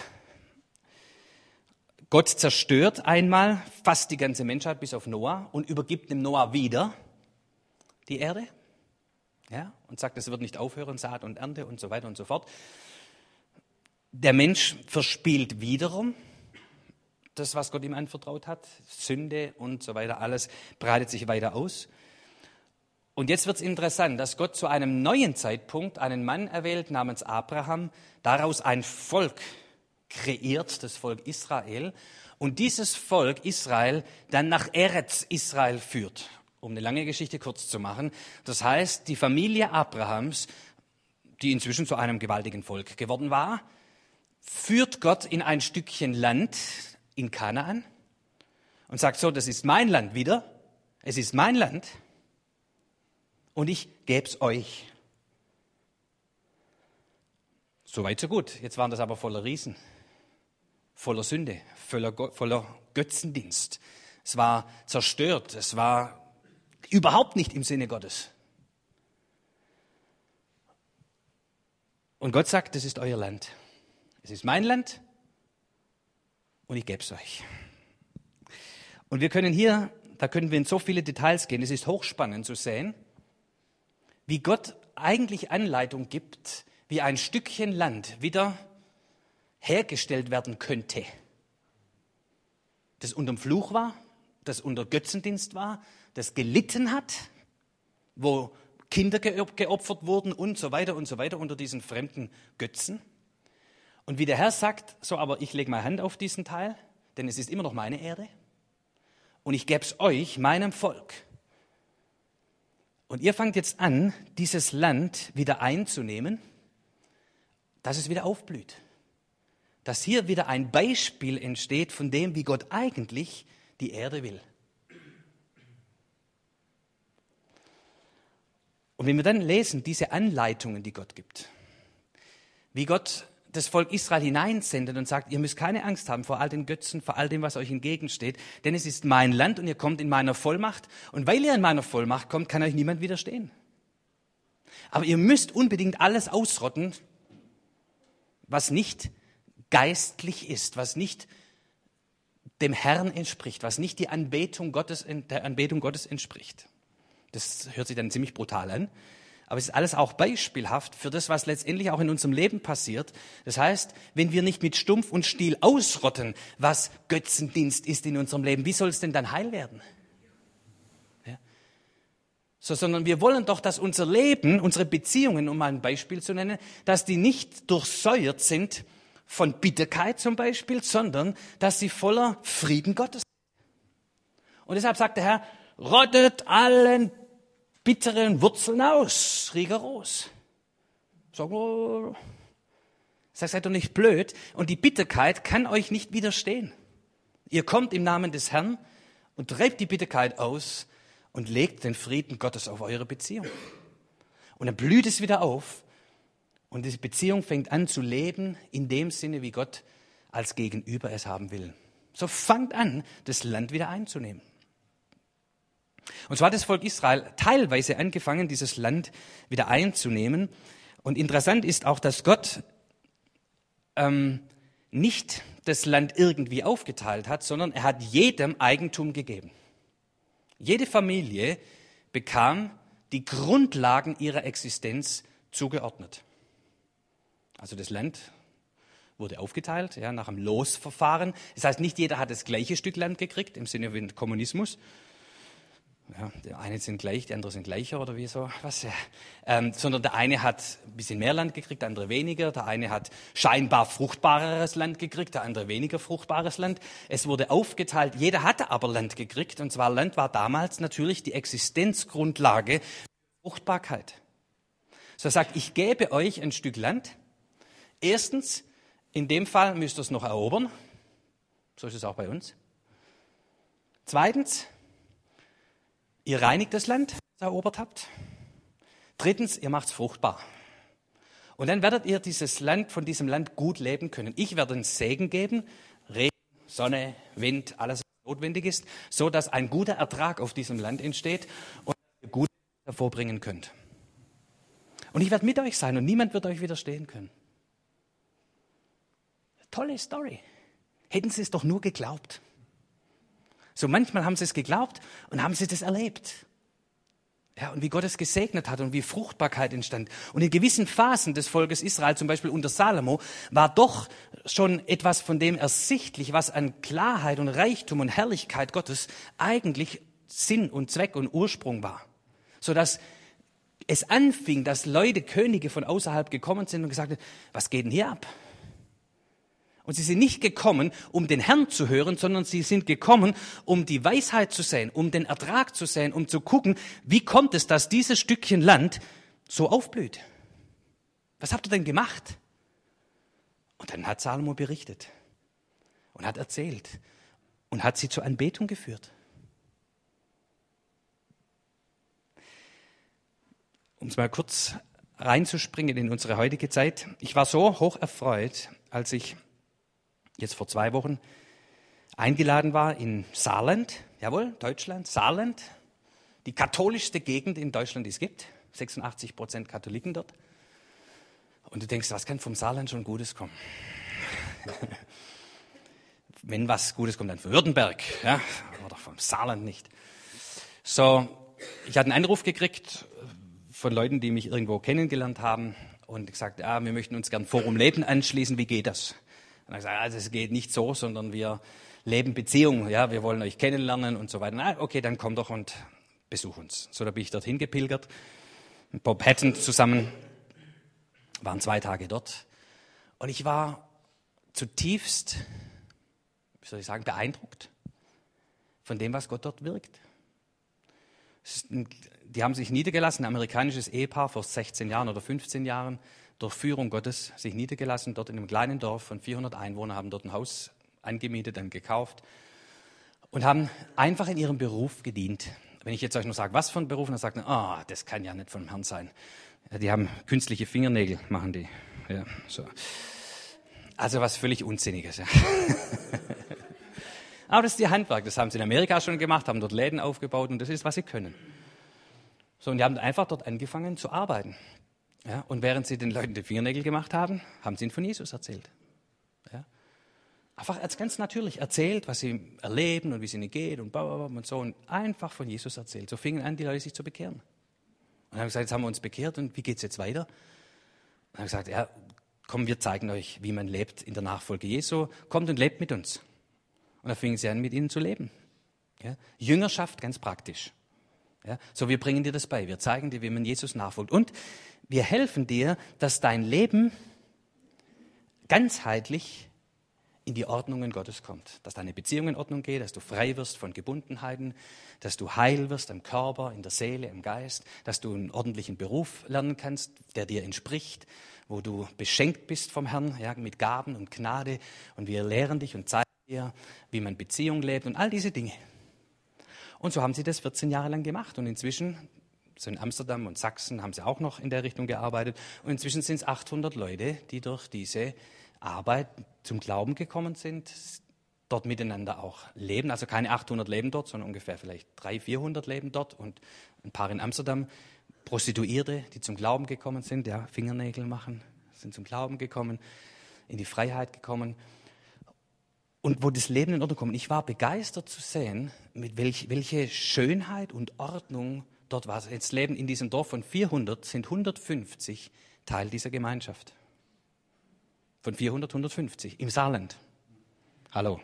Gott zerstört einmal fast die ganze Menschheit bis auf Noah und übergibt dem Noah wieder die Erde, ja, und sagt, es wird nicht aufhören, Saat und Ernte und so weiter und so fort. Der Mensch verspielt wiederum das, was Gott ihm anvertraut hat, Sünde und so weiter, alles breitet sich weiter aus. Und jetzt wird es interessant, dass Gott zu einem neuen Zeitpunkt einen Mann erwählt namens Abraham, daraus ein Volk kreiert, das Volk Israel, und dieses Volk Israel dann nach Eretz Israel führt. Um eine lange Geschichte kurz zu machen. Das heißt, die Familie Abrahams, die inzwischen zu einem gewaltigen Volk geworden war, führt Gott in ein Stückchen Land in Kanaan und sagt so, das ist mein Land wieder, es ist mein Land und ich gebe es euch. So weit, so gut. Jetzt waren das aber voller Riesen, voller Sünde, voller, Go- voller Götzendienst. Es war zerstört, es war überhaupt nicht im Sinne Gottes. Und Gott sagt, das ist euer Land. Es ist mein Land und ich gebe es euch. Und wir können hier, da können wir in so viele Details gehen, es ist hochspannend zu sehen, wie Gott eigentlich Anleitung gibt, wie ein Stückchen Land wieder hergestellt werden könnte. Das unterm Fluch war, das unter Götzendienst war, das gelitten hat, wo Kinder geopfert wurden und so weiter und so weiter unter diesen fremden Götzen. Und wie der Herr sagt, so aber ich lege meine Hand auf diesen Teil, denn es ist immer noch meine Erde und ich gebe es euch, meinem Volk. Und ihr fangt jetzt an, dieses Land wieder einzunehmen, dass es wieder aufblüht. Dass hier wieder ein Beispiel entsteht von dem, wie Gott eigentlich die Erde will. Und wenn wir dann lesen, diese Anleitungen, die Gott gibt, wie Gott das Volk Israel hineinsendet und sagt, ihr müsst keine Angst haben vor all den Götzen, vor all dem, was euch entgegensteht, denn es ist mein Land und ihr kommt in meiner Vollmacht. Und weil ihr in meiner Vollmacht kommt, kann euch niemand widerstehen. Aber ihr müsst unbedingt alles ausrotten, was nicht geistlich ist, was nicht dem Herrn entspricht, was nicht die Anbetung Gottes, der Anbetung Gottes entspricht. Das hört sich dann ziemlich brutal an, aber es ist alles auch beispielhaft für das, was letztendlich auch in unserem Leben passiert. Das heißt, wenn wir nicht mit Stumpf und Stiel ausrotten, was Götzendienst ist in unserem Leben, wie soll es denn dann heil werden? Ja. So, sondern wir wollen doch, dass unser Leben, unsere Beziehungen, um mal ein Beispiel zu nennen, dass die nicht durchsäuert sind von Bitterkeit zum Beispiel, sondern dass sie voller Frieden Gottes sind. Und deshalb sagt der Herr, rottet allen bitteren Wurzeln aus, rigoros. Sag mal, seid doch nicht blöd. Und die Bitterkeit kann euch nicht widerstehen. Ihr kommt im Namen des Herrn und treibt die Bitterkeit aus und legt den Frieden Gottes auf eure Beziehung. Und dann blüht es wieder auf und diese Beziehung fängt an zu leben in dem Sinne, wie Gott als Gegenüber es haben will. So fangt an, das Land wieder einzunehmen. Und so hat das Volk Israel teilweise angefangen, dieses Land wieder einzunehmen. Und interessant ist auch, dass Gott ähm, nicht das Land irgendwie aufgeteilt hat, sondern er hat jedem Eigentum gegeben. Jede Familie bekam die Grundlagen ihrer Existenz zugeordnet. Also das Land wurde aufgeteilt, ja, nach einem Losverfahren. Das heißt, nicht jeder hat das gleiche Stück Land gekriegt, im Sinne wie Kommunismus. Ja, der eine sind gleich, die anderen sind gleicher oder wie so, was ja. Ähm, sondern der eine hat ein bisschen mehr Land gekriegt, der andere weniger. Der eine hat scheinbar fruchtbareres Land gekriegt, der andere weniger fruchtbares Land. Es wurde aufgeteilt, jeder hatte aber Land gekriegt. Und zwar Land war damals natürlich die Existenzgrundlage für Fruchtbarkeit. So er sagt, ich gebe euch ein Stück Land. Erstens, in dem Fall müsst ihr es noch erobern. So ist es auch bei uns. Zweitens, ihr reinigt das Land, das ihr erobert habt. Drittens, ihr macht es fruchtbar. Und dann werdet ihr dieses Land, von diesem Land gut leben können. Ich werde einen Segen geben, Regen, Sonne, Wind, alles, was notwendig ist, so dass ein guter Ertrag auf diesem Land entsteht und ihr gut hervorbringen könnt. Und ich werde mit euch sein und niemand wird euch widerstehen können. Tolle Story. Hätten sie es doch nur geglaubt. So manchmal haben sie es geglaubt und haben sie das erlebt. Ja, und wie Gott es gesegnet hat und wie Fruchtbarkeit entstand. Und in gewissen Phasen des Volkes Israel, zum Beispiel unter Salomo, war doch schon etwas von dem ersichtlich, was an Klarheit und Reichtum und Herrlichkeit Gottes eigentlich Sinn und Zweck und Ursprung war. Sodass es anfing, dass Leute, Könige von außerhalb gekommen sind und gesagt haben, was geht denn hier ab? Und sie sind nicht gekommen, um den Herrn zu hören, sondern sie sind gekommen, um die Weisheit zu sehen, um den Ertrag zu sehen, um zu gucken, wie kommt es, dass dieses Stückchen Land so aufblüht. Was habt ihr denn gemacht? Und dann hat Salomo berichtet und hat erzählt und hat sie zur Anbetung geführt. Um es mal kurz reinzuspringen in unsere heutige Zeit. Ich war so hoch erfreut, als ich jetzt vor zwei Wochen eingeladen war in Saarland, jawohl, Deutschland, Saarland, die katholischste Gegend in Deutschland, die es gibt, sechsundachtzig Prozent Katholiken dort. Und du denkst, was kann vom Saarland schon Gutes kommen? Wenn was Gutes kommt, dann von Württemberg, ja, oder vom Saarland nicht. So, ich hatte einen Anruf gekriegt von Leuten, die mich irgendwo kennengelernt haben und gesagt, ja, wir möchten uns gern Forum Leben anschließen, wie geht das? Und dann habe ich gesagt, also es geht nicht so, sondern wir leben Beziehungen, ja, wir wollen euch kennenlernen und so weiter. Na, okay, dann komm doch und besuch uns. So, da bin ich dorthin gepilgert, mit Bob Hatton zusammen, waren zwei Tage dort. Und ich war zutiefst, wie soll ich sagen, beeindruckt von dem, was Gott dort wirkt. Ein, die haben sich niedergelassen, ein amerikanisches Ehepaar vor sechzehn Jahren oder fünfzehn Jahren, durch Führung Gottes sich niedergelassen, dort in einem kleinen Dorf von vierhundert Einwohnern, haben dort ein Haus angemietet, dann gekauft und haben einfach in ihrem Beruf gedient. Wenn ich jetzt euch nur sage, was für ein Beruf, dann sagt man, ah, oh, das kann ja nicht vom Herrn sein. Ja, die haben künstliche Fingernägel, machen die. Ja, so. Also was völlig Unsinniges. Ja. Aber das ist ihr Handwerk, das haben sie in Amerika schon gemacht, haben dort Läden aufgebaut und das ist, was sie können. So, und die haben einfach dort angefangen zu arbeiten. Ja, und während sie den Leuten die Fingernägel gemacht haben, haben sie ihnen von Jesus erzählt. Ja. Einfach als ganz natürlich erzählt, was sie erleben und wie es ihnen geht und und so. Und einfach von Jesus erzählt. So fingen an, die Leute sich zu bekehren. Und haben gesagt, jetzt haben wir uns bekehrt und wie geht es jetzt weiter? Und haben gesagt, ja, komm, wir zeigen euch, wie man lebt in der Nachfolge Jesu. Kommt und lebt mit uns. Und da fingen sie an, mit ihnen zu leben. Ja. Jüngerschaft, ganz praktisch. Ja. So, wir bringen dir das bei. Wir zeigen dir, wie man Jesus nachfolgt. Und wir helfen dir, dass dein Leben ganzheitlich in die Ordnungen Gottes kommt. Dass deine Beziehung in Ordnung geht, dass du frei wirst von Gebundenheiten, dass du heil wirst am Körper, in der Seele, im Geist, dass du einen ordentlichen Beruf lernen kannst, der dir entspricht, wo du beschenkt bist vom Herrn, ja, mit Gaben und Gnade. Und wir lehren dich und zeigen dir, wie man Beziehung lebt und all diese Dinge. Und so haben sie das vierzehn Jahre lang gemacht. Und inzwischen, so in Amsterdam und Sachsen, haben sie auch noch in der Richtung gearbeitet. Und inzwischen sind es achthundert Leute, die durch diese Arbeit zum Glauben gekommen sind, dort miteinander auch leben. Also keine achthundert leben dort, sondern ungefähr vielleicht dreihundert, vierhundert leben dort und ein paar in Amsterdam. Prostituierte, die zum Glauben gekommen sind, ja, Fingernägel machen, sind zum Glauben gekommen, in die Freiheit gekommen. Und wo das Leben in Ordnung kommt. Ich war begeistert zu sehen, mit welch, welche Schönheit und Ordnung dort war. Jetzt leben in diesem Dorf von vierhundert, sind hundertfünfzig Teil dieser Gemeinschaft. Von vierhundert, hundertfünfzig im Saarland. Hallo.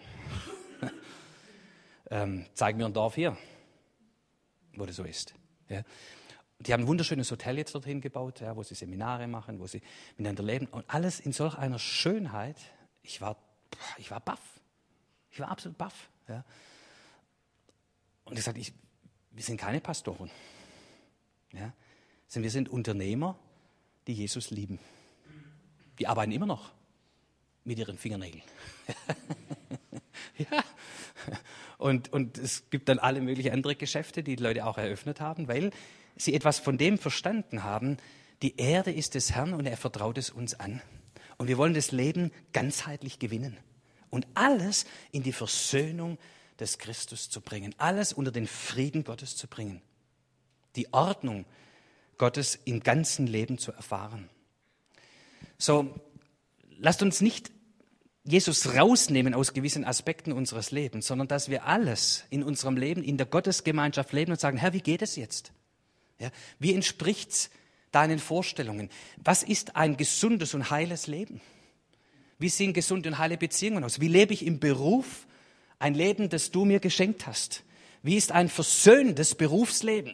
ähm, zeig mir ein Dorf hier, wo das so ist. Ja. Die haben ein wunderschönes Hotel jetzt dorthin gebaut, ja, wo sie Seminare machen, wo sie miteinander leben. Und alles in solch einer Schönheit. Ich war, ich war baff. Ich war absolut baff. Ja. Und ich sagte, ich, wir sind keine Pastoren. Ja. Wir sind Unternehmer, die Jesus lieben. Die arbeiten immer noch mit ihren Fingernägeln. Ja. Und, und es gibt dann alle möglichen andere Geschäfte, die die Leute auch eröffnet haben, weil sie etwas von dem verstanden haben, die Erde ist des Herrn und er vertraut es uns an. Und wir wollen das Leben ganzheitlich gewinnen. Und alles in die Versöhnung des Christus zu bringen. Alles unter den Frieden Gottes zu bringen. Die Ordnung Gottes im ganzen Leben zu erfahren. So, lasst uns nicht Jesus rausnehmen aus gewissen Aspekten unseres Lebens, sondern dass wir alles in unserem Leben, in der Gottesgemeinschaft leben und sagen, Herr, wie geht es jetzt? Ja, wie entspricht's deinen Vorstellungen? Was ist ein gesundes und heiles Leben? Wie sehen gesunde und heile Beziehungen aus? Wie lebe ich im Beruf ein Leben, das du mir geschenkt hast? Wie ist ein versöhnendes Berufsleben?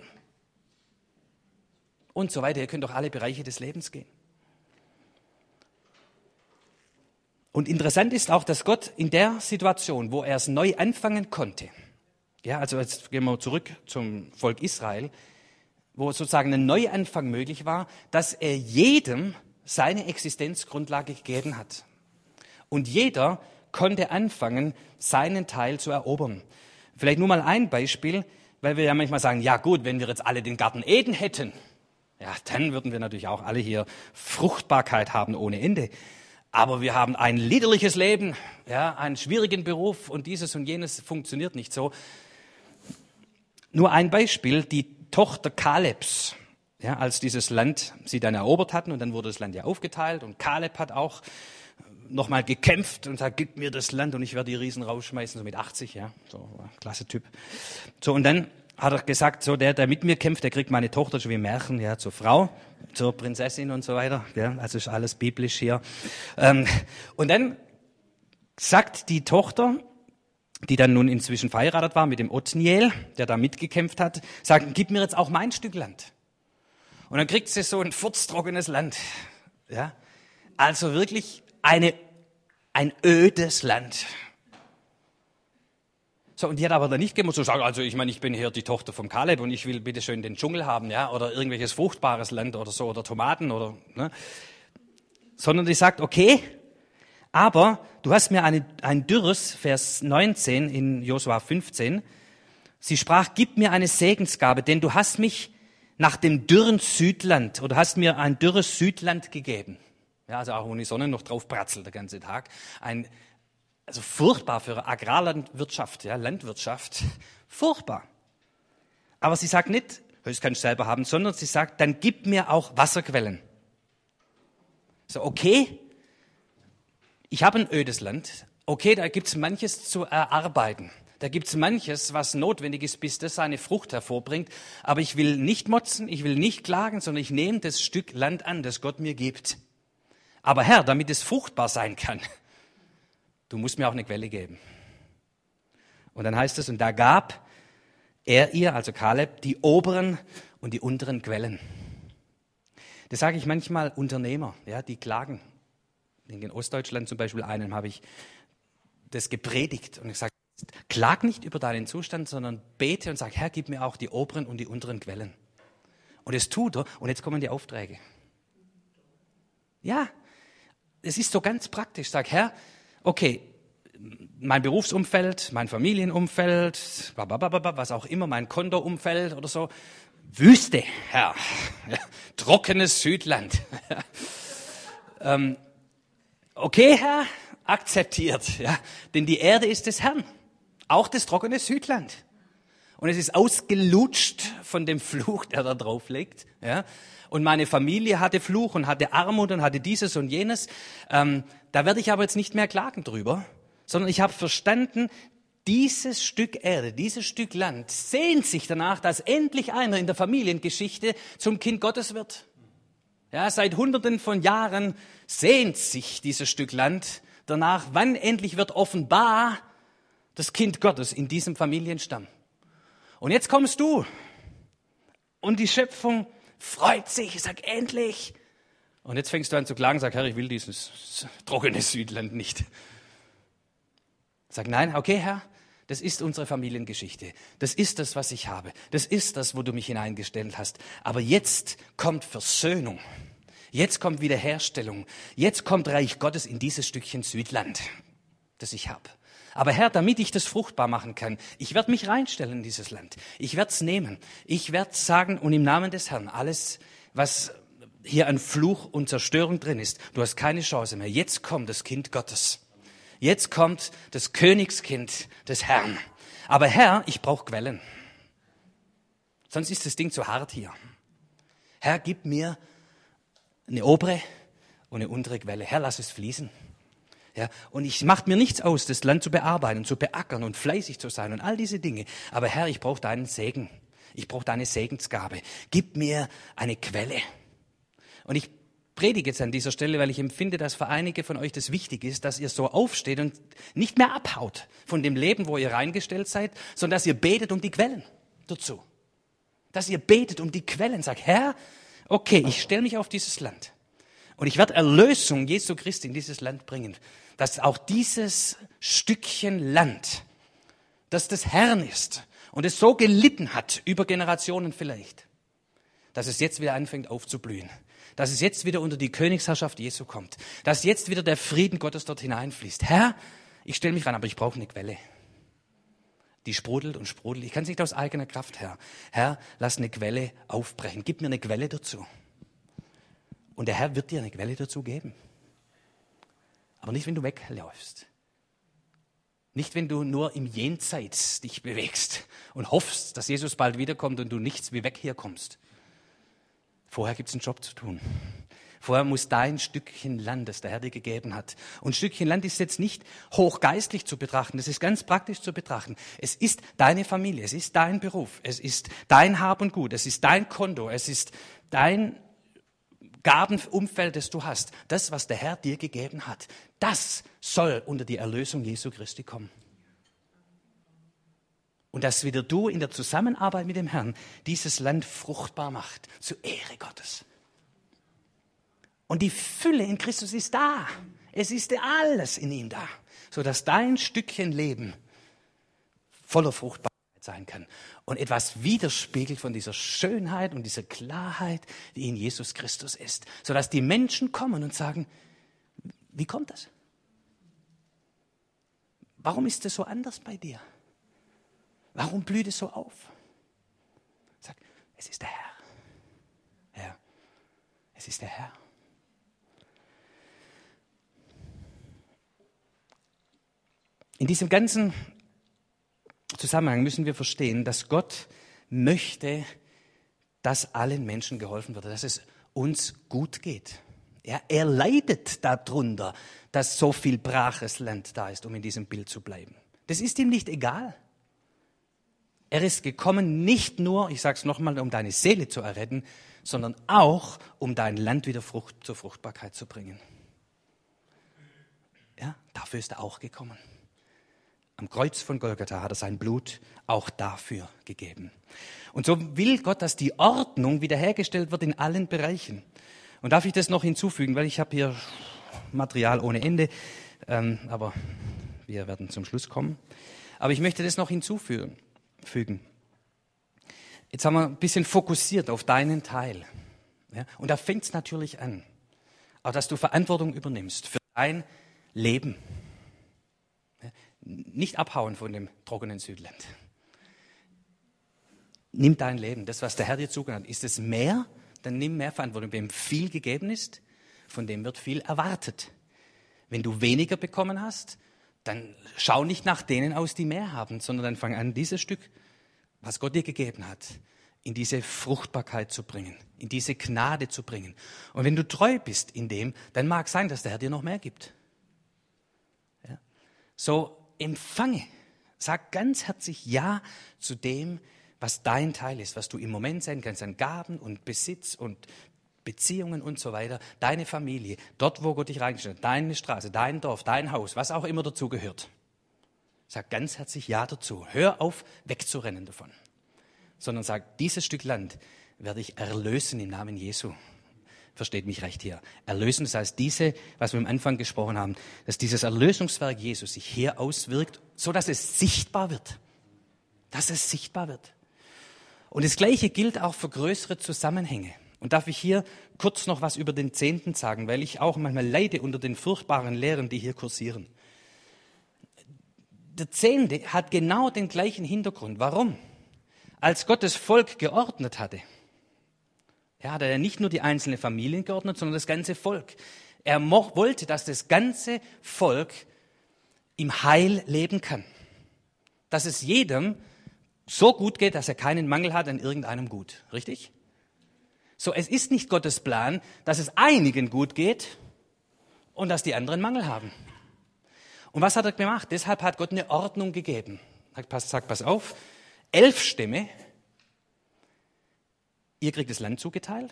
Und so weiter. Ihr könnt durch alle Bereiche des Lebens gehen. Und interessant ist auch, dass Gott in der Situation, wo er es neu anfangen konnte, ja, also jetzt gehen wir zurück zum Volk Israel, wo sozusagen ein Neuanfang möglich war, dass er jedem seine Existenzgrundlage gegeben hat. Und jeder konnte anfangen, seinen Teil zu erobern. Vielleicht nur mal ein Beispiel, weil wir ja manchmal sagen, ja gut, wenn wir jetzt alle den Garten Eden hätten, ja, dann würden wir natürlich auch alle hier Fruchtbarkeit haben ohne Ende. Aber wir haben ein liederliches Leben, ja, einen schwierigen Beruf und dieses und jenes funktioniert nicht so. Nur ein Beispiel, die Tochter Kalebs, ja, als dieses Land sie dann erobert hatten und dann wurde das Land ja aufgeteilt und Kaleb hat auch nochmal gekämpft und sagt, gib mir das Land und ich werde die Riesen rausschmeißen, so mit achtzig, ja, so, klasse Typ. So, und dann hat er gesagt, so, der, der mit mir kämpft, der kriegt meine Tochter schon wie Märchen, ja, zur Frau, zur Prinzessin und so weiter, ja, also ist alles biblisch hier. Ähm, und dann sagt die Tochter, die dann nun inzwischen verheiratet war mit dem Othniel, der da mitgekämpft hat, sagt, gib mir jetzt auch mein Stück Land. Und dann kriegt sie so ein furztrockenes Land, ja, also wirklich eine, ein ödes Land. So, und die hat aber dann nicht gemusst, so sagen, also ich meine, ich bin hier die Tochter vom Kaleb und ich will bitte schön den Dschungel haben, ja, oder irgendwelches fruchtbares Land oder so, oder Tomaten oder, ne. Sondern die sagt, okay, aber du hast mir eine, ein dürres, Vers neunzehn in Josua fünfzehn, sie sprach, gib mir eine Segensgabe, denn du hast mich nach dem dürren Südland, oder hast mir ein dürres Südland gegeben. Ja, also auch wo die Sonne noch drauf pratzelt, der ganze Tag. Ein, also furchtbar für Agrarlandwirtschaft, ja, Landwirtschaft. Furchtbar. Aber sie sagt nicht, das kannst du selber haben, sondern sie sagt, dann gib mir auch Wasserquellen. So, okay, ich habe ein ödes Land. Okay, da gibt's manches zu erarbeiten. Da gibt's manches, was notwendig ist, bis das seine Frucht hervorbringt. Aber ich will nicht motzen, ich will nicht klagen, sondern ich nehme das Stück Land an, das Gott mir gibt. Aber Herr, damit es fruchtbar sein kann, du musst mir auch eine Quelle geben. Und dann heißt es, und da gab er ihr, also Kaleb, die oberen und die unteren Quellen. Das sage ich manchmal Unternehmer, ja, die klagen. In Ostdeutschland zum Beispiel einem habe ich das gepredigt und gesagt, klag nicht über deinen Zustand, sondern bete und sag, Herr, gib mir auch die oberen und die unteren Quellen. Und das tut er und jetzt kommen die Aufträge. Ja, es ist so ganz praktisch. Sag, Herr, okay, mein Berufsumfeld, mein Familienumfeld, was auch immer, mein Kontoumfeld oder so, Wüste, Herr, ja, trockenes Südland. ähm, okay, Herr, akzeptiert, ja, denn die Erde ist des Herrn, auch das trockene Südland. Und es ist ausgelutscht von dem Fluch, der da drauf liegt, ja. Und meine Familie hatte Fluch und hatte Armut und hatte dieses und jenes. Ähm, da werde ich aber jetzt nicht mehr klagen drüber, sondern ich habe verstanden, dieses Stück Erde, dieses Stück Land sehnt sich danach, dass endlich einer in der Familiengeschichte zum Kind Gottes wird. Ja, seit Hunderten von Jahren sehnt sich dieses Stück Land danach, wann endlich wird offenbar das Kind Gottes in diesem Familienstamm. Und jetzt kommst du und die Schöpfung freut sich, sag endlich. Und jetzt fängst du an zu klagen, sag, Herr, ich will dieses trockene Südland nicht. Sag, nein, okay, Herr, das ist unsere Familiengeschichte. Das ist das, was ich habe. Das ist das, wo du mich hineingestellt hast. Aber jetzt kommt Versöhnung. Jetzt kommt Wiederherstellung. Jetzt kommt Reich Gottes in dieses Stückchen Südland, das ich habe. Aber Herr, damit ich das fruchtbar machen kann, ich werde mich reinstellen in dieses Land. Ich werde es nehmen. Ich werde sagen, und im Namen des Herrn, alles, was hier an Fluch und Zerstörung drin ist, du hast keine Chance mehr. Jetzt kommt das Kind Gottes. Jetzt kommt das Königskind des Herrn. Aber Herr, ich brauche Quellen. Sonst ist das Ding zu hart hier. Herr, gib mir eine obere und eine untere Quelle. Herr, lass es fließen. Ja, und ich macht mir nichts aus, das Land zu bearbeiten, zu beackern und fleißig zu sein und all diese Dinge. Aber Herr, ich brauche deinen Segen. Ich brauche deine Segensgabe. Gib mir eine Quelle. Und ich predige jetzt an dieser Stelle, weil ich empfinde, dass für einige von euch das wichtig ist, dass ihr so aufsteht und nicht mehr abhaut von dem Leben, wo ihr reingestellt seid, sondern dass ihr betet um die Quellen dazu. Dass ihr betet um die Quellen. Sagt, Herr, okay, ich stelle mich auf dieses Land. Und ich werde Erlösung Jesu Christi in dieses Land bringen, dass auch dieses Stückchen Land, das des Herrn ist und es so gelitten hat, über Generationen vielleicht, dass es jetzt wieder anfängt aufzublühen, dass es jetzt wieder unter die Königsherrschaft Jesu kommt, dass jetzt wieder der Frieden Gottes dort hineinfließt. Herr, ich stelle mich ran, aber ich brauche eine Quelle. Die sprudelt und sprudelt. Ich kann es nicht aus eigener Kraft, Herr. Herr, lass eine Quelle aufbrechen. Gib mir eine Quelle dazu. Und der Herr wird dir eine Quelle dazu geben. Aber nicht, wenn du wegläufst. Nicht, wenn du nur im Jenseits dich bewegst und hoffst, dass Jesus bald wiederkommt und du nichts wie weg hier kommst. Vorher gibt es einen Job zu tun. Vorher muss dein Stückchen Land, das der Herr dir gegeben hat. Und ein Stückchen Land ist jetzt nicht hochgeistlich zu betrachten, das ist ganz praktisch zu betrachten. Es ist deine Familie, es ist dein Beruf, es ist dein Hab und Gut, es ist dein Konto, es ist dein Gabenumfeld, das du hast. Das, was der Herr dir gegeben hat, das soll unter die Erlösung Jesu Christi kommen. Und dass wieder du in der Zusammenarbeit mit dem Herrn dieses Land fruchtbar macht, zur Ehre Gottes. Und die Fülle in Christus ist da. Es ist alles in ihm da, sodass dein Stückchen Leben voller Fruchtbarkeit sein kann und etwas widerspiegelt von dieser Schönheit und dieser Klarheit, die in Jesus Christus ist, sodass die Menschen kommen und sagen, wie kommt das? Warum ist es so anders bei dir? Warum blüht es so auf? Sag, es ist der Herr. Ja, es ist der Herr. In diesem ganzen Zusammenhang müssen wir verstehen, dass Gott möchte, dass allen Menschen geholfen wird, dass es uns gut geht. Ja, er leidet darunter, dass so viel braches Land da ist, um in diesem Bild zu bleiben. Das ist ihm nicht egal. Er ist gekommen, nicht nur, ich sage es nochmal, um deine Seele zu erretten, sondern auch, um dein Land wieder Frucht, zur Fruchtbarkeit zu bringen. Ja, dafür ist er auch gekommen. Am Kreuz von Golgatha hat er sein Blut auch dafür gegeben. Und so will Gott, dass die Ordnung wiederhergestellt wird in allen Bereichen. Und darf ich das noch hinzufügen, weil ich habe hier Material ohne Ende, ähm, aber wir werden zum Schluss kommen. Aber ich möchte das noch hinzufügen. Jetzt haben wir ein bisschen fokussiert auf deinen Teil. Ja? Und da fängt es natürlich an, auch dass du Verantwortung übernimmst für dein Leben. Nicht abhauen von dem trockenen Südland. Nimm dein Leben, das, was der Herr dir zugewandt hat. Ist es mehr, dann nimm mehr Verantwortung. Wem viel gegeben ist, von dem wird viel erwartet. Wenn du weniger bekommen hast, dann schau nicht nach denen aus, die mehr haben, sondern dann fang an, dieses Stück, was Gott dir gegeben hat, in diese Fruchtbarkeit zu bringen, in diese Gnade zu bringen. Und wenn du treu bist in dem, dann mag sein, dass der Herr dir noch mehr gibt. Ja? So, empfange, sag ganz herzlich Ja zu dem, was dein Teil ist, was du im Moment sein kannst, an Gaben und Besitz und Beziehungen und so weiter, deine Familie, dort, wo Gott dich reingestellt hat, deine Straße, dein Dorf, dein Haus, was auch immer dazu gehört. Sag ganz herzlich Ja dazu. Hör auf, wegzurennen davon, sondern sag, dieses Stück Land werde ich erlösen im Namen Jesu. Versteht mich recht hier. Erlösen, das heißt, diese, was wir am Anfang gesprochen haben, dass dieses Erlösungswerk Jesus sich hier auswirkt, so dass es sichtbar wird. Dass es sichtbar wird. Und das Gleiche gilt auch für größere Zusammenhänge. Und darf ich hier kurz noch was über den Zehnten sagen, weil ich auch manchmal leide unter den furchtbaren Lehren, die hier kursieren. Der Zehnte hat genau den gleichen Hintergrund. Warum? Als Gott das Volk geordnet hatte, ja, hat er ja nicht nur die einzelnen Familien geordnet, sondern das ganze Volk. Er mo- wollte, dass das ganze Volk im Heil leben kann. Dass es jedem so gut geht, dass er keinen Mangel hat an irgendeinem Gut. Richtig? So, es ist nicht Gottes Plan, dass es einigen gut geht und dass die anderen Mangel haben. Und was hat er gemacht? Deshalb hat Gott eine Ordnung gegeben. Er sagt, pass auf, elf Stämme, ihr kriegt das Land zugeteilt,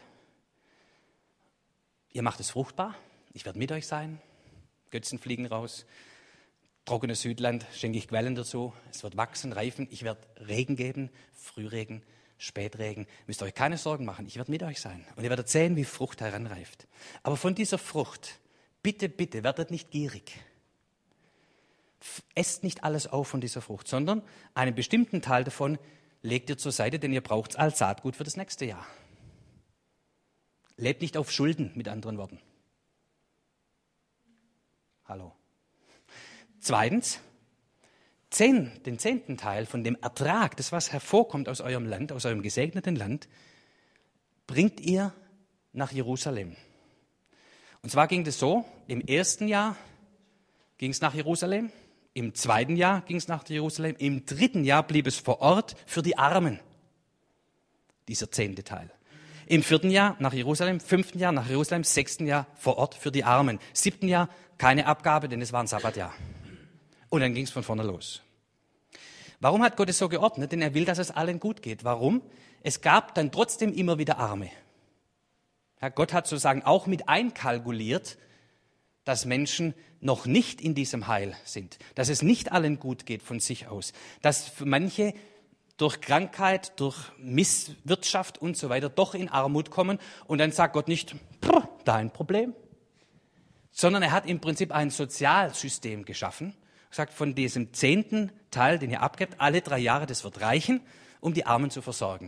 ihr macht es fruchtbar, ich werde mit euch sein, Götzen fliegen raus, trockenes Südland, schenke ich Quellen dazu, es wird wachsen, reifen, ich werde Regen geben, Frühregen Spätregen, müsst ihr euch keine Sorgen machen, ich werde mit euch sein. Und ihr werdet sehen, wie Frucht heranreift. Aber von dieser Frucht, bitte, bitte, werdet nicht gierig. Esst nicht alles auf von dieser Frucht, sondern einen bestimmten Teil davon legt ihr zur Seite, denn ihr braucht es als Saatgut für das nächste Jahr. Lebt nicht auf Schulden, mit anderen Worten. Hallo. Zweitens, zehn, den zehnten Teil von dem Ertrag, das was hervorkommt aus eurem Land, aus eurem gesegneten Land, bringt ihr nach Jerusalem. Und zwar ging das so, im ersten Jahr ging es nach Jerusalem, im zweiten Jahr ging es nach Jerusalem, im dritten Jahr blieb es vor Ort für die Armen, dieser zehnte Teil. Im vierten Jahr nach Jerusalem, fünften Jahr nach Jerusalem, sechsten Jahr vor Ort für die Armen. Siebten Jahr keine Abgabe, denn es war ein Sabbatjahr. Und dann ging es von vorne los. Warum hat Gott es so geordnet? Denn er will, dass es allen gut geht. Warum? Es gab dann trotzdem immer wieder Arme. Ja, Gott hat sozusagen auch mit einkalkuliert, dass Menschen noch nicht in diesem Heil sind. Dass es nicht allen gut geht von sich aus. Dass für manche durch Krankheit, durch Misswirtschaft und so weiter doch in Armut kommen. Und dann sagt Gott nicht, dein Problem. Sondern er hat im Prinzip ein Sozialsystem geschaffen. Er sagt, von diesem zehnten Teil, den ihr abgebt, alle drei Jahre, das wird reichen, um die Armen zu versorgen.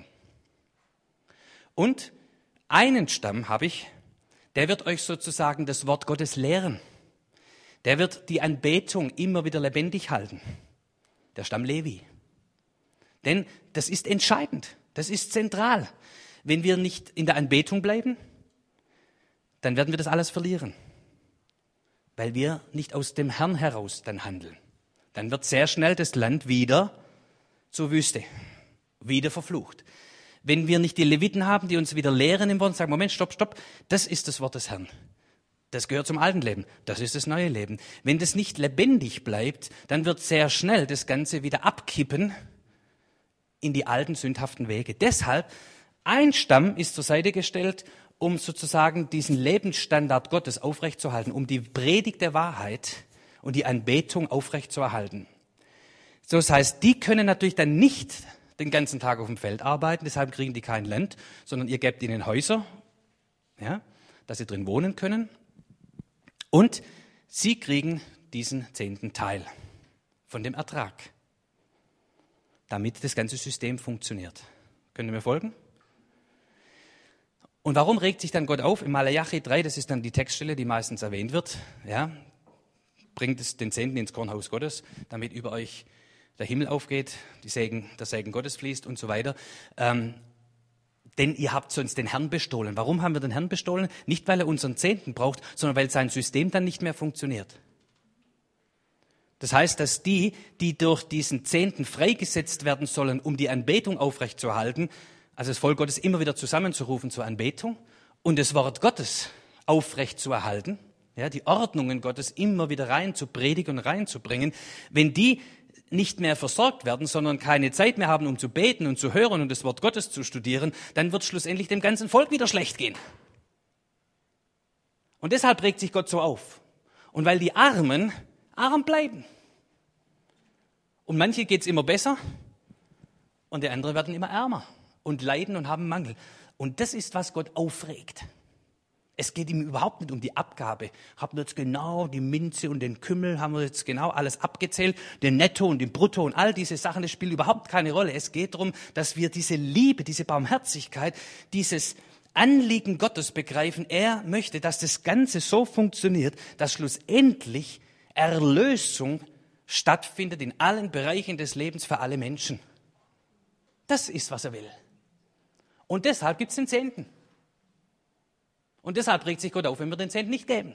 Und einen Stamm habe ich, der wird euch sozusagen das Wort Gottes lehren. Der wird die Anbetung immer wieder lebendig halten. Der Stamm Levi. Denn das ist entscheidend, das ist zentral. Wenn wir nicht in der Anbetung bleiben, dann werden wir das alles verlieren. Weil wir nicht aus dem Herrn heraus dann handeln. Dann wird sehr schnell das Land wieder zur Wüste, wieder verflucht. Wenn wir nicht die Leviten haben, die uns wieder lehren im Wort und sagen, Moment, stopp, stopp, das ist das Wort des Herrn. Das gehört zum alten Leben, das ist das neue Leben. Wenn das nicht lebendig bleibt, dann wird sehr schnell das Ganze wieder abkippen in die alten sündhaften Wege. Deshalb, ein Stamm ist zur Seite gestellt, um sozusagen diesen Lebensstandard Gottes aufrechtzuerhalten, um die Predigt der Wahrheit und die Anbetung aufrechtzuerhalten. So, das heißt, die können natürlich dann nicht den ganzen Tag auf dem Feld arbeiten, deshalb kriegen die kein Land, sondern ihr gebt ihnen Häuser, ja, dass sie drin wohnen können. Und sie kriegen diesen zehnten Teil von dem Ertrag, damit das ganze System funktioniert. Könnt ihr mir folgen? Und warum regt sich dann Gott auf? Im Malachi drei, das ist dann die Textstelle, die meistens erwähnt wird, ja, bringt es den Zehnten ins Kornhaus Gottes, damit über euch der Himmel aufgeht, die Segen, der Segen Gottes fließt und so weiter. Ähm, denn ihr habt sonst den Herrn bestohlen. Warum haben wir den Herrn bestohlen? Nicht, weil er unseren Zehnten braucht, sondern weil sein System dann nicht mehr funktioniert. Das heißt, dass die, die durch diesen Zehnten freigesetzt werden sollen, um die Anbetung aufrechtzuerhalten, also das Volk Gottes immer wieder zusammenzurufen zur Anbetung und das Wort Gottes aufrechtzuerhalten, ja, die Ordnungen Gottes immer wieder rein zu predigen und reinzubringen, wenn die nicht mehr versorgt werden, sondern keine Zeit mehr haben, um zu beten und zu hören und das Wort Gottes zu studieren, dann wird schlussendlich dem ganzen Volk wieder schlecht gehen. Und deshalb regt sich Gott so auf. Und weil die Armen arm bleiben. Und manche geht's immer besser und die anderen werden immer ärmer und leiden und haben Mangel. Und das ist, was Gott aufregt. Es geht ihm überhaupt nicht um die Abgabe. Haben wir jetzt genau die Minze und den Kümmel, haben wir jetzt genau alles abgezählt, den Netto und den Brutto und all diese Sachen, das spielt überhaupt keine Rolle. Es geht darum, dass wir diese Liebe, diese Barmherzigkeit, dieses Anliegen Gottes begreifen. Er möchte, dass das Ganze so funktioniert, dass schlussendlich Erlösung stattfindet in allen Bereichen des Lebens für alle Menschen. Das ist, was er will. Und deshalb gibt es den Zehnten. Und deshalb regt sich Gott auf, wenn wir den Zehnten nicht geben.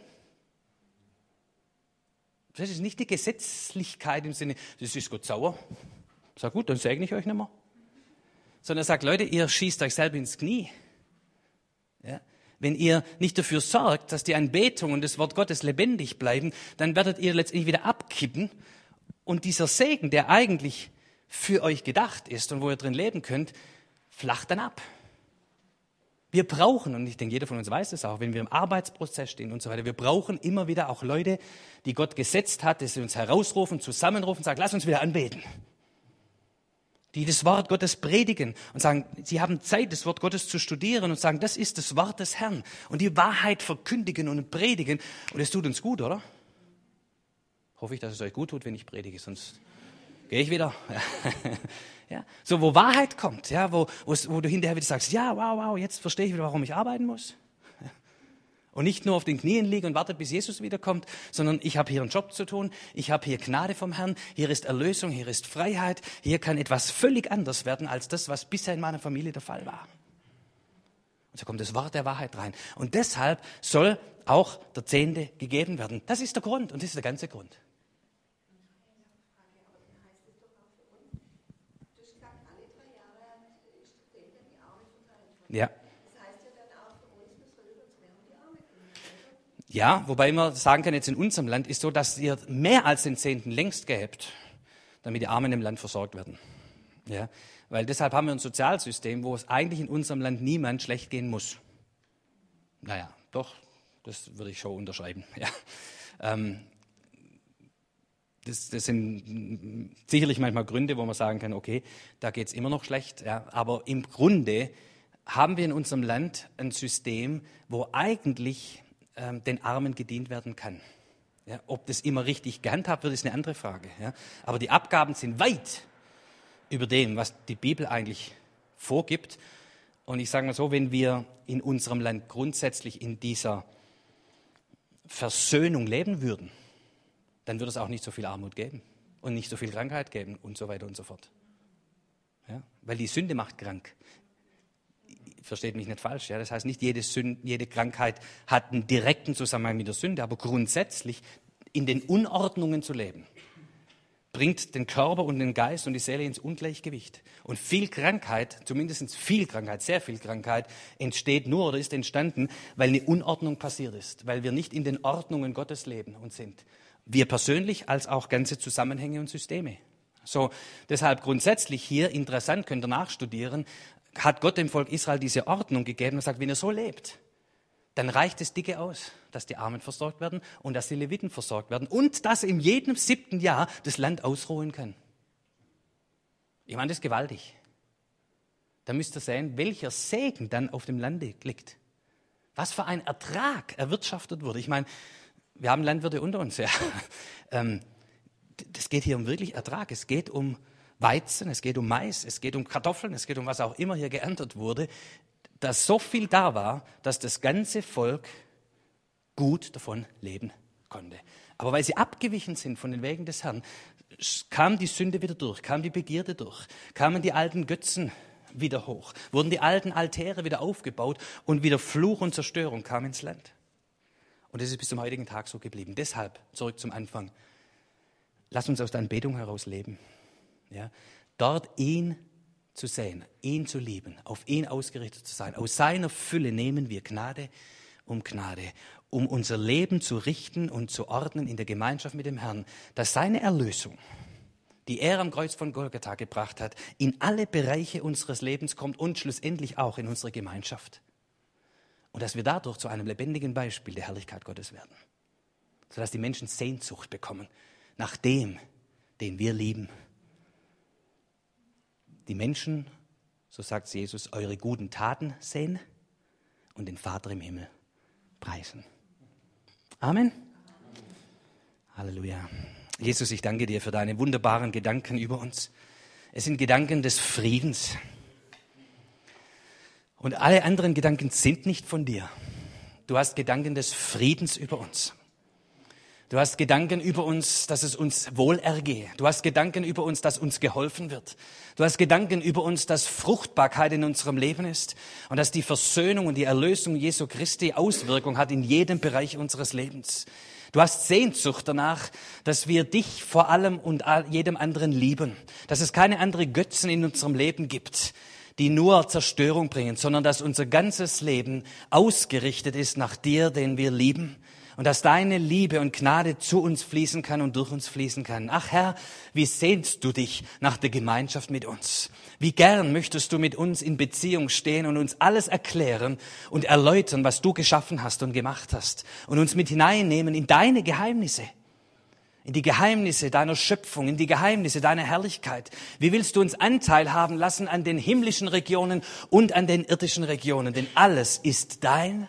Das ist nicht die Gesetzlichkeit im Sinne, das ist Gott sauer. Sag gut, dann segne ich euch nicht mehr. Sondern er sagt, Leute, ihr schießt euch selber ins Knie. Ja? Wenn ihr nicht dafür sorgt, dass die Anbetung und das Wort Gottes lebendig bleiben, dann werdet ihr letztendlich wieder abkippen. Und dieser Segen, der eigentlich für euch gedacht ist und wo ihr drin leben könnt, flacht dann ab. Wir brauchen, und ich denke, jeder von uns weiß es auch, wenn wir im Arbeitsprozess stehen und so weiter, wir brauchen immer wieder auch Leute, die Gott gesetzt hat, die uns herausrufen, zusammenrufen, sagen, lass uns wieder anbeten. die das Wort Gottes predigen und sagen, sie haben Zeit, das Wort Gottes zu studieren und sagen, das ist das Wort des Herrn und die Wahrheit verkündigen und predigen. Und es tut uns gut, oder? Hoffe ich, dass es euch gut tut, wenn ich predige, sonst gehe ich wieder. Ja, so, wo Wahrheit kommt, ja, wo, wo du hinterher wieder sagst, ja, wow, wow, jetzt verstehe ich wieder, warum ich arbeiten muss. Und nicht nur auf den Knien liege und warte, bis Jesus wiederkommt, sondern ich habe hier einen Job zu tun, ich habe hier Gnade vom Herrn, hier ist Erlösung, hier ist Freiheit, hier kann etwas völlig anders werden als das, was bisher in meiner Familie der Fall war. Und so kommt das Wort der Wahrheit rein. Und deshalb soll auch der Zehnte gegeben werden. Das ist der Grund und das ist der ganze Grund. Ja. Ja, wobei man sagen kann, jetzt in unserem Land ist so, dass ihr mehr als den Zehnten längst gehabt, damit die Armen im Land versorgt werden. Ja, weil deshalb haben wir ein Sozialsystem, wo es eigentlich in unserem Land niemand schlecht gehen muss. Naja, doch, das würde ich schon unterschreiben. Ja. Ähm, das, das sind sicherlich manchmal Gründe, wo man sagen kann, okay, da geht es immer noch schlecht. Ja, aber im Grunde haben wir in unserem Land ein System, wo eigentlich den Armen gedient werden kann. Ja, ob das immer richtig gehandhabt wird, ist eine andere Frage. Ja. Aber die Abgaben sind weit über dem, was die Bibel eigentlich vorgibt. Und ich sage mal so, wenn wir in unserem Land grundsätzlich in dieser Versöhnung leben würden, dann würde es auch nicht so viel Armut geben und nicht so viel Krankheit geben und so weiter und so fort. Ja, weil die Sünde macht krank. Versteht mich nicht falsch, ja. Das heißt, nicht jede, Sünde, jede Krankheit hat einen direkten Zusammenhang mit der Sünde, aber grundsätzlich in den Unordnungen zu leben, bringt den Körper und den Geist und die Seele ins Ungleichgewicht. Und viel Krankheit, zumindest viel Krankheit, sehr viel Krankheit, entsteht nur oder ist entstanden, weil eine Unordnung passiert ist, weil wir nicht in den Ordnungen Gottes leben und sind. Wir persönlich als auch ganze Zusammenhänge und Systeme. So, deshalb grundsätzlich hier interessant, könnt ihr nachstudieren, hat Gott dem Volk Israel diese Ordnung gegeben und sagt, wenn ihr so lebt, dann reicht es dicke aus, dass die Armen versorgt werden und dass die Leviten versorgt werden und dass in jedem siebten Jahr das Land ausruhen kann. Ich meine, das ist gewaltig. Da müsst ihr sehen, welcher Segen dann auf dem Lande liegt. Was für ein Ertrag erwirtschaftet wurde. Ich meine, wir haben Landwirte unter uns. Ja. Das geht hier um wirklich Ertrag. Es geht um Weizen, es geht um Mais, es geht um Kartoffeln, es geht um was auch immer hier geerntet wurde, dass so viel da war, dass das ganze Volk gut davon leben konnte. Aber weil sie abgewichen sind von den Wegen des Herrn, kam die Sünde wieder durch, kam die Begierde durch, kamen die alten Götzen wieder hoch, wurden die alten Altäre wieder aufgebaut und wieder Fluch und Zerstörung kam ins Land. Und das ist bis zum heutigen Tag so geblieben. Deshalb, zurück zum Anfang, lass uns aus der Anbetung heraus leben. Ja, dort ihn zu sehen, ihn zu lieben, auf ihn ausgerichtet zu sein. Aus seiner Fülle nehmen wir Gnade um Gnade, um unser Leben zu richten und zu ordnen in der Gemeinschaft mit dem Herrn, dass seine Erlösung, die er am Kreuz von Golgatha gebracht hat, in alle Bereiche unseres Lebens kommt und schlussendlich auch in unsere Gemeinschaft. Und dass wir dadurch zu einem lebendigen Beispiel der Herrlichkeit Gottes werden, sodass die Menschen Sehnsucht bekommen nach dem, den wir lieben. Die Menschen, so sagt Jesus, eure guten Taten sehen und den Vater im Himmel preisen. Amen. Halleluja. Jesus, ich danke dir für deine wunderbaren Gedanken über uns. Es sind Gedanken des Friedens. Und alle anderen Gedanken sind nicht von dir. Du hast Gedanken des Friedens über uns. Du hast Gedanken über uns, dass es uns wohl ergehe. Du hast Gedanken über uns, dass uns geholfen wird. Du hast Gedanken über uns, dass Fruchtbarkeit in unserem Leben ist und dass die Versöhnung und die Erlösung Jesu Christi Auswirkung hat in jedem Bereich unseres Lebens. Du hast Sehnsucht danach, dass wir dich vor allem und jedem anderen lieben, dass es keine anderen Götzen in unserem Leben gibt, die nur Zerstörung bringen, sondern dass unser ganzes Leben ausgerichtet ist nach dir, den wir lieben. Und dass deine Liebe und Gnade zu uns fließen kann und durch uns fließen kann. Ach Herr, wie sehnst du dich nach der Gemeinschaft mit uns? Wie gern möchtest du mit uns in Beziehung stehen und uns alles erklären und erläutern, was du geschaffen hast und gemacht hast. Und uns mit hineinnehmen in deine Geheimnisse. in die Geheimnisse deiner Schöpfung, in die Geheimnisse deiner Herrlichkeit? Wie willst du uns Anteil haben lassen an den himmlischen Regionen und an den irdischen Regionen? Denn alles ist dein.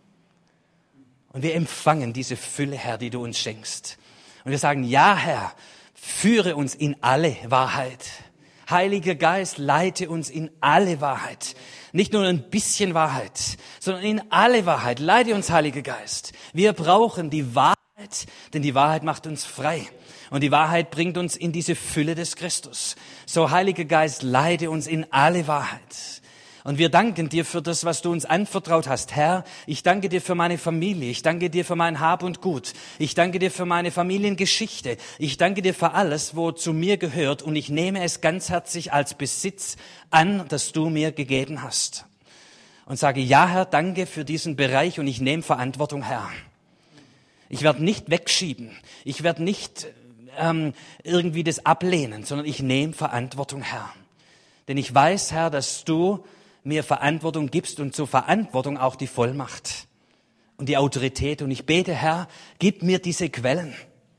Und wir empfangen diese Fülle, Herr, die du uns schenkst. Und wir sagen, ja, Herr, führe uns in alle Wahrheit. Heiliger Geist, leite uns in alle Wahrheit. Nicht nur ein bisschen Wahrheit, sondern in alle Wahrheit. Leite uns, Heiliger Geist. Wir brauchen die Wahrheit, denn die Wahrheit macht uns frei. Und die Wahrheit bringt uns in diese Fülle des Christus. So, Heiliger Geist, leite uns in alle Wahrheit. Und wir danken dir für das, was du uns anvertraut hast. Herr, ich danke dir für meine Familie. Ich danke dir für mein Hab und Gut. Ich danke dir für meine Familiengeschichte. Ich danke dir für alles, wo zu mir gehört. Und ich nehme es ganz herzlich als Besitz an, das du mir gegeben hast. Und sage, ja, Herr, danke für diesen Bereich und ich nehme Verantwortung, Herr. Ich werde nicht wegschieben. Ich werde nicht ähm, irgendwie das ablehnen, sondern ich nehme Verantwortung, Herr. Denn ich weiß, Herr, dass du mir Verantwortung gibst und zur Verantwortung auch die Vollmacht und die Autorität. Und ich bete, Herr, gib mir diese Quellen.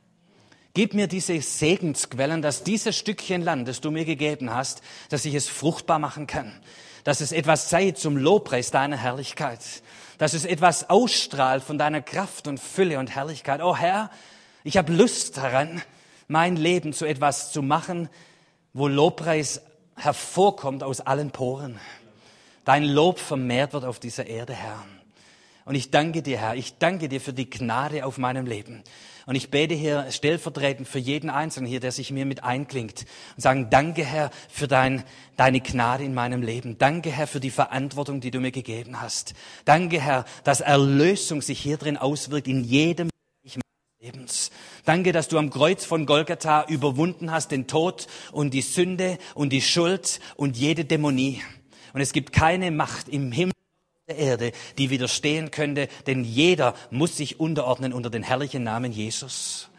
Gib mir diese Segensquellen, dass dieses Stückchen Land, das du mir gegeben hast, dass ich es fruchtbar machen kann. Dass es etwas sei zum Lobpreis deiner Herrlichkeit. Dass es etwas ausstrahlt von deiner Kraft und Fülle und Herrlichkeit. Oh Herr, ich habe Lust daran, mein Leben zu etwas zu machen, wo Lobpreis hervorkommt aus allen Poren. Dein Lob vermehrt wird auf dieser Erde, Herr. Und ich danke dir, Herr, ich danke dir für die Gnade auf meinem Leben. Und ich bete hier stellvertretend für jeden Einzelnen hier, der sich mir mit einklingt. Und sagen, danke, Herr, für dein, deine Gnade in meinem Leben. Danke, Herr, für die Verantwortung, die du mir gegeben hast. Danke, Herr, dass Erlösung sich hier drin auswirkt in jedem Bereich meines Lebens. Danke, dass du am Kreuz von Golgatha überwunden hast, den Tod und die Sünde und die Schuld und jede Dämonie. Und es gibt keine Macht im Himmel der Erde, die widerstehen könnte, denn jeder muss sich unterordnen unter den herrlichen Namen Jesus.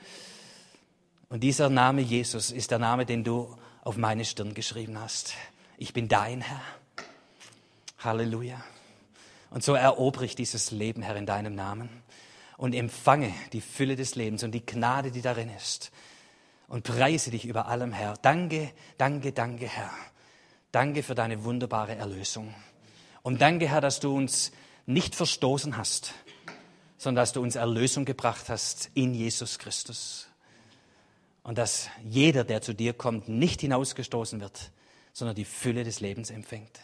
Und dieser Name Jesus ist der Name, den du auf meine Stirn geschrieben hast. Ich bin dein Herr. Halleluja. Und so erobere ich dieses Leben, Herr, in deinem Namen und empfange die Fülle des Lebens und die Gnade, die darin ist und preise dich über allem, Herr. Danke, danke, danke, Herr. Danke für deine wunderbare Erlösung. Und danke, Herr, dass du uns nicht verstoßen hast, sondern dass du uns Erlösung gebracht hast in Jesus Christus. Und dass jeder, der zu dir kommt, nicht hinausgestoßen wird, sondern die Fülle des Lebens empfängt.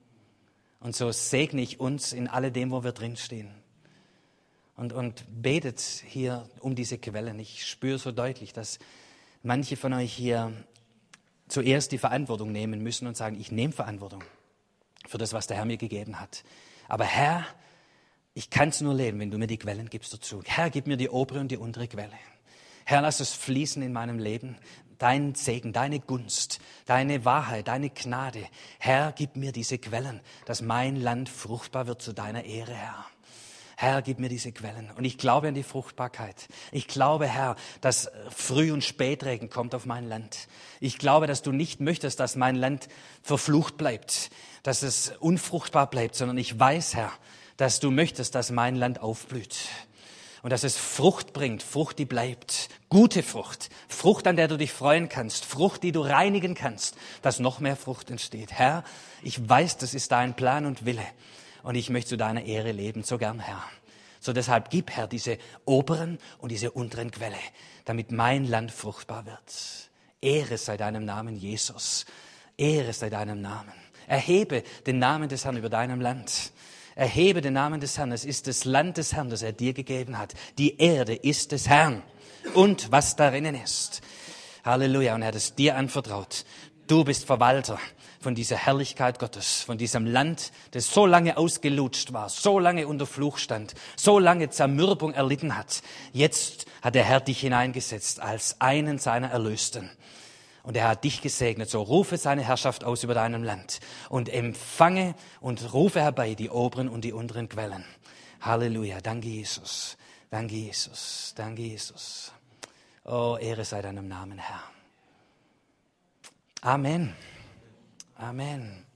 Und so segne ich uns in alledem, wo wir drinstehen. Und, und betet hier um diese Quellen. Ich spüre so deutlich, dass manche von euch hier zuerst die Verantwortung nehmen müssen und sagen, ich nehme Verantwortung für das, was der Herr mir gegeben hat. Aber Herr, ich kann es nur leben, wenn du mir die Quellen gibst dazu. Herr, gib mir die obere und die untere Quelle. Herr, lass es fließen in meinem Leben. Dein Segen, deine Gunst, deine Wahrheit, deine Gnade. Herr, gib mir diese Quellen, dass mein Land fruchtbar wird zu deiner Ehre, Herr. Herr, gib mir diese Quellen. Und ich glaube an die Fruchtbarkeit. Ich glaube, Herr, dass Früh- und Spätregen kommt auf mein Land. Ich glaube, dass du nicht möchtest, dass mein Land verflucht bleibt, dass es unfruchtbar bleibt, sondern ich weiß, Herr, dass du möchtest, dass mein Land aufblüht. Und dass es Frucht bringt, Frucht, die bleibt. Gute Frucht, Frucht, an der du dich freuen kannst, Frucht, die du reinigen kannst, dass noch mehr Frucht entsteht. Herr, ich weiß, das ist dein Plan und Wille. Und ich möchte zu deiner Ehre leben, so gern, Herr. So deshalb gib, Herr, diese oberen und diese unteren Quelle, damit mein Land fruchtbar wird. Ehre sei deinem Namen, Jesus. Ehre sei deinem Namen. Erhebe den Namen des Herrn über deinem Land. Erhebe den Namen des Herrn. Es ist das Land des Herrn, das er dir gegeben hat. Die Erde ist des Herrn und was darinnen ist. Halleluja. Und er hat es dir anvertraut. Du bist Verwalter von dieser Herrlichkeit Gottes, von diesem Land, das so lange ausgelutscht war, so lange unter Fluch stand, so lange Zermürbung erlitten hat. Jetzt hat der Herr dich hineingesetzt als einen seiner Erlösten. Und er hat dich gesegnet. So rufe seine Herrschaft aus über deinem Land und empfange und rufe herbei die oberen und die unteren Quellen. Halleluja. Danke, Jesus. Danke, Jesus. Danke, Jesus. Oh, Ehre sei deinem Namen, Herr. Amen. Amen.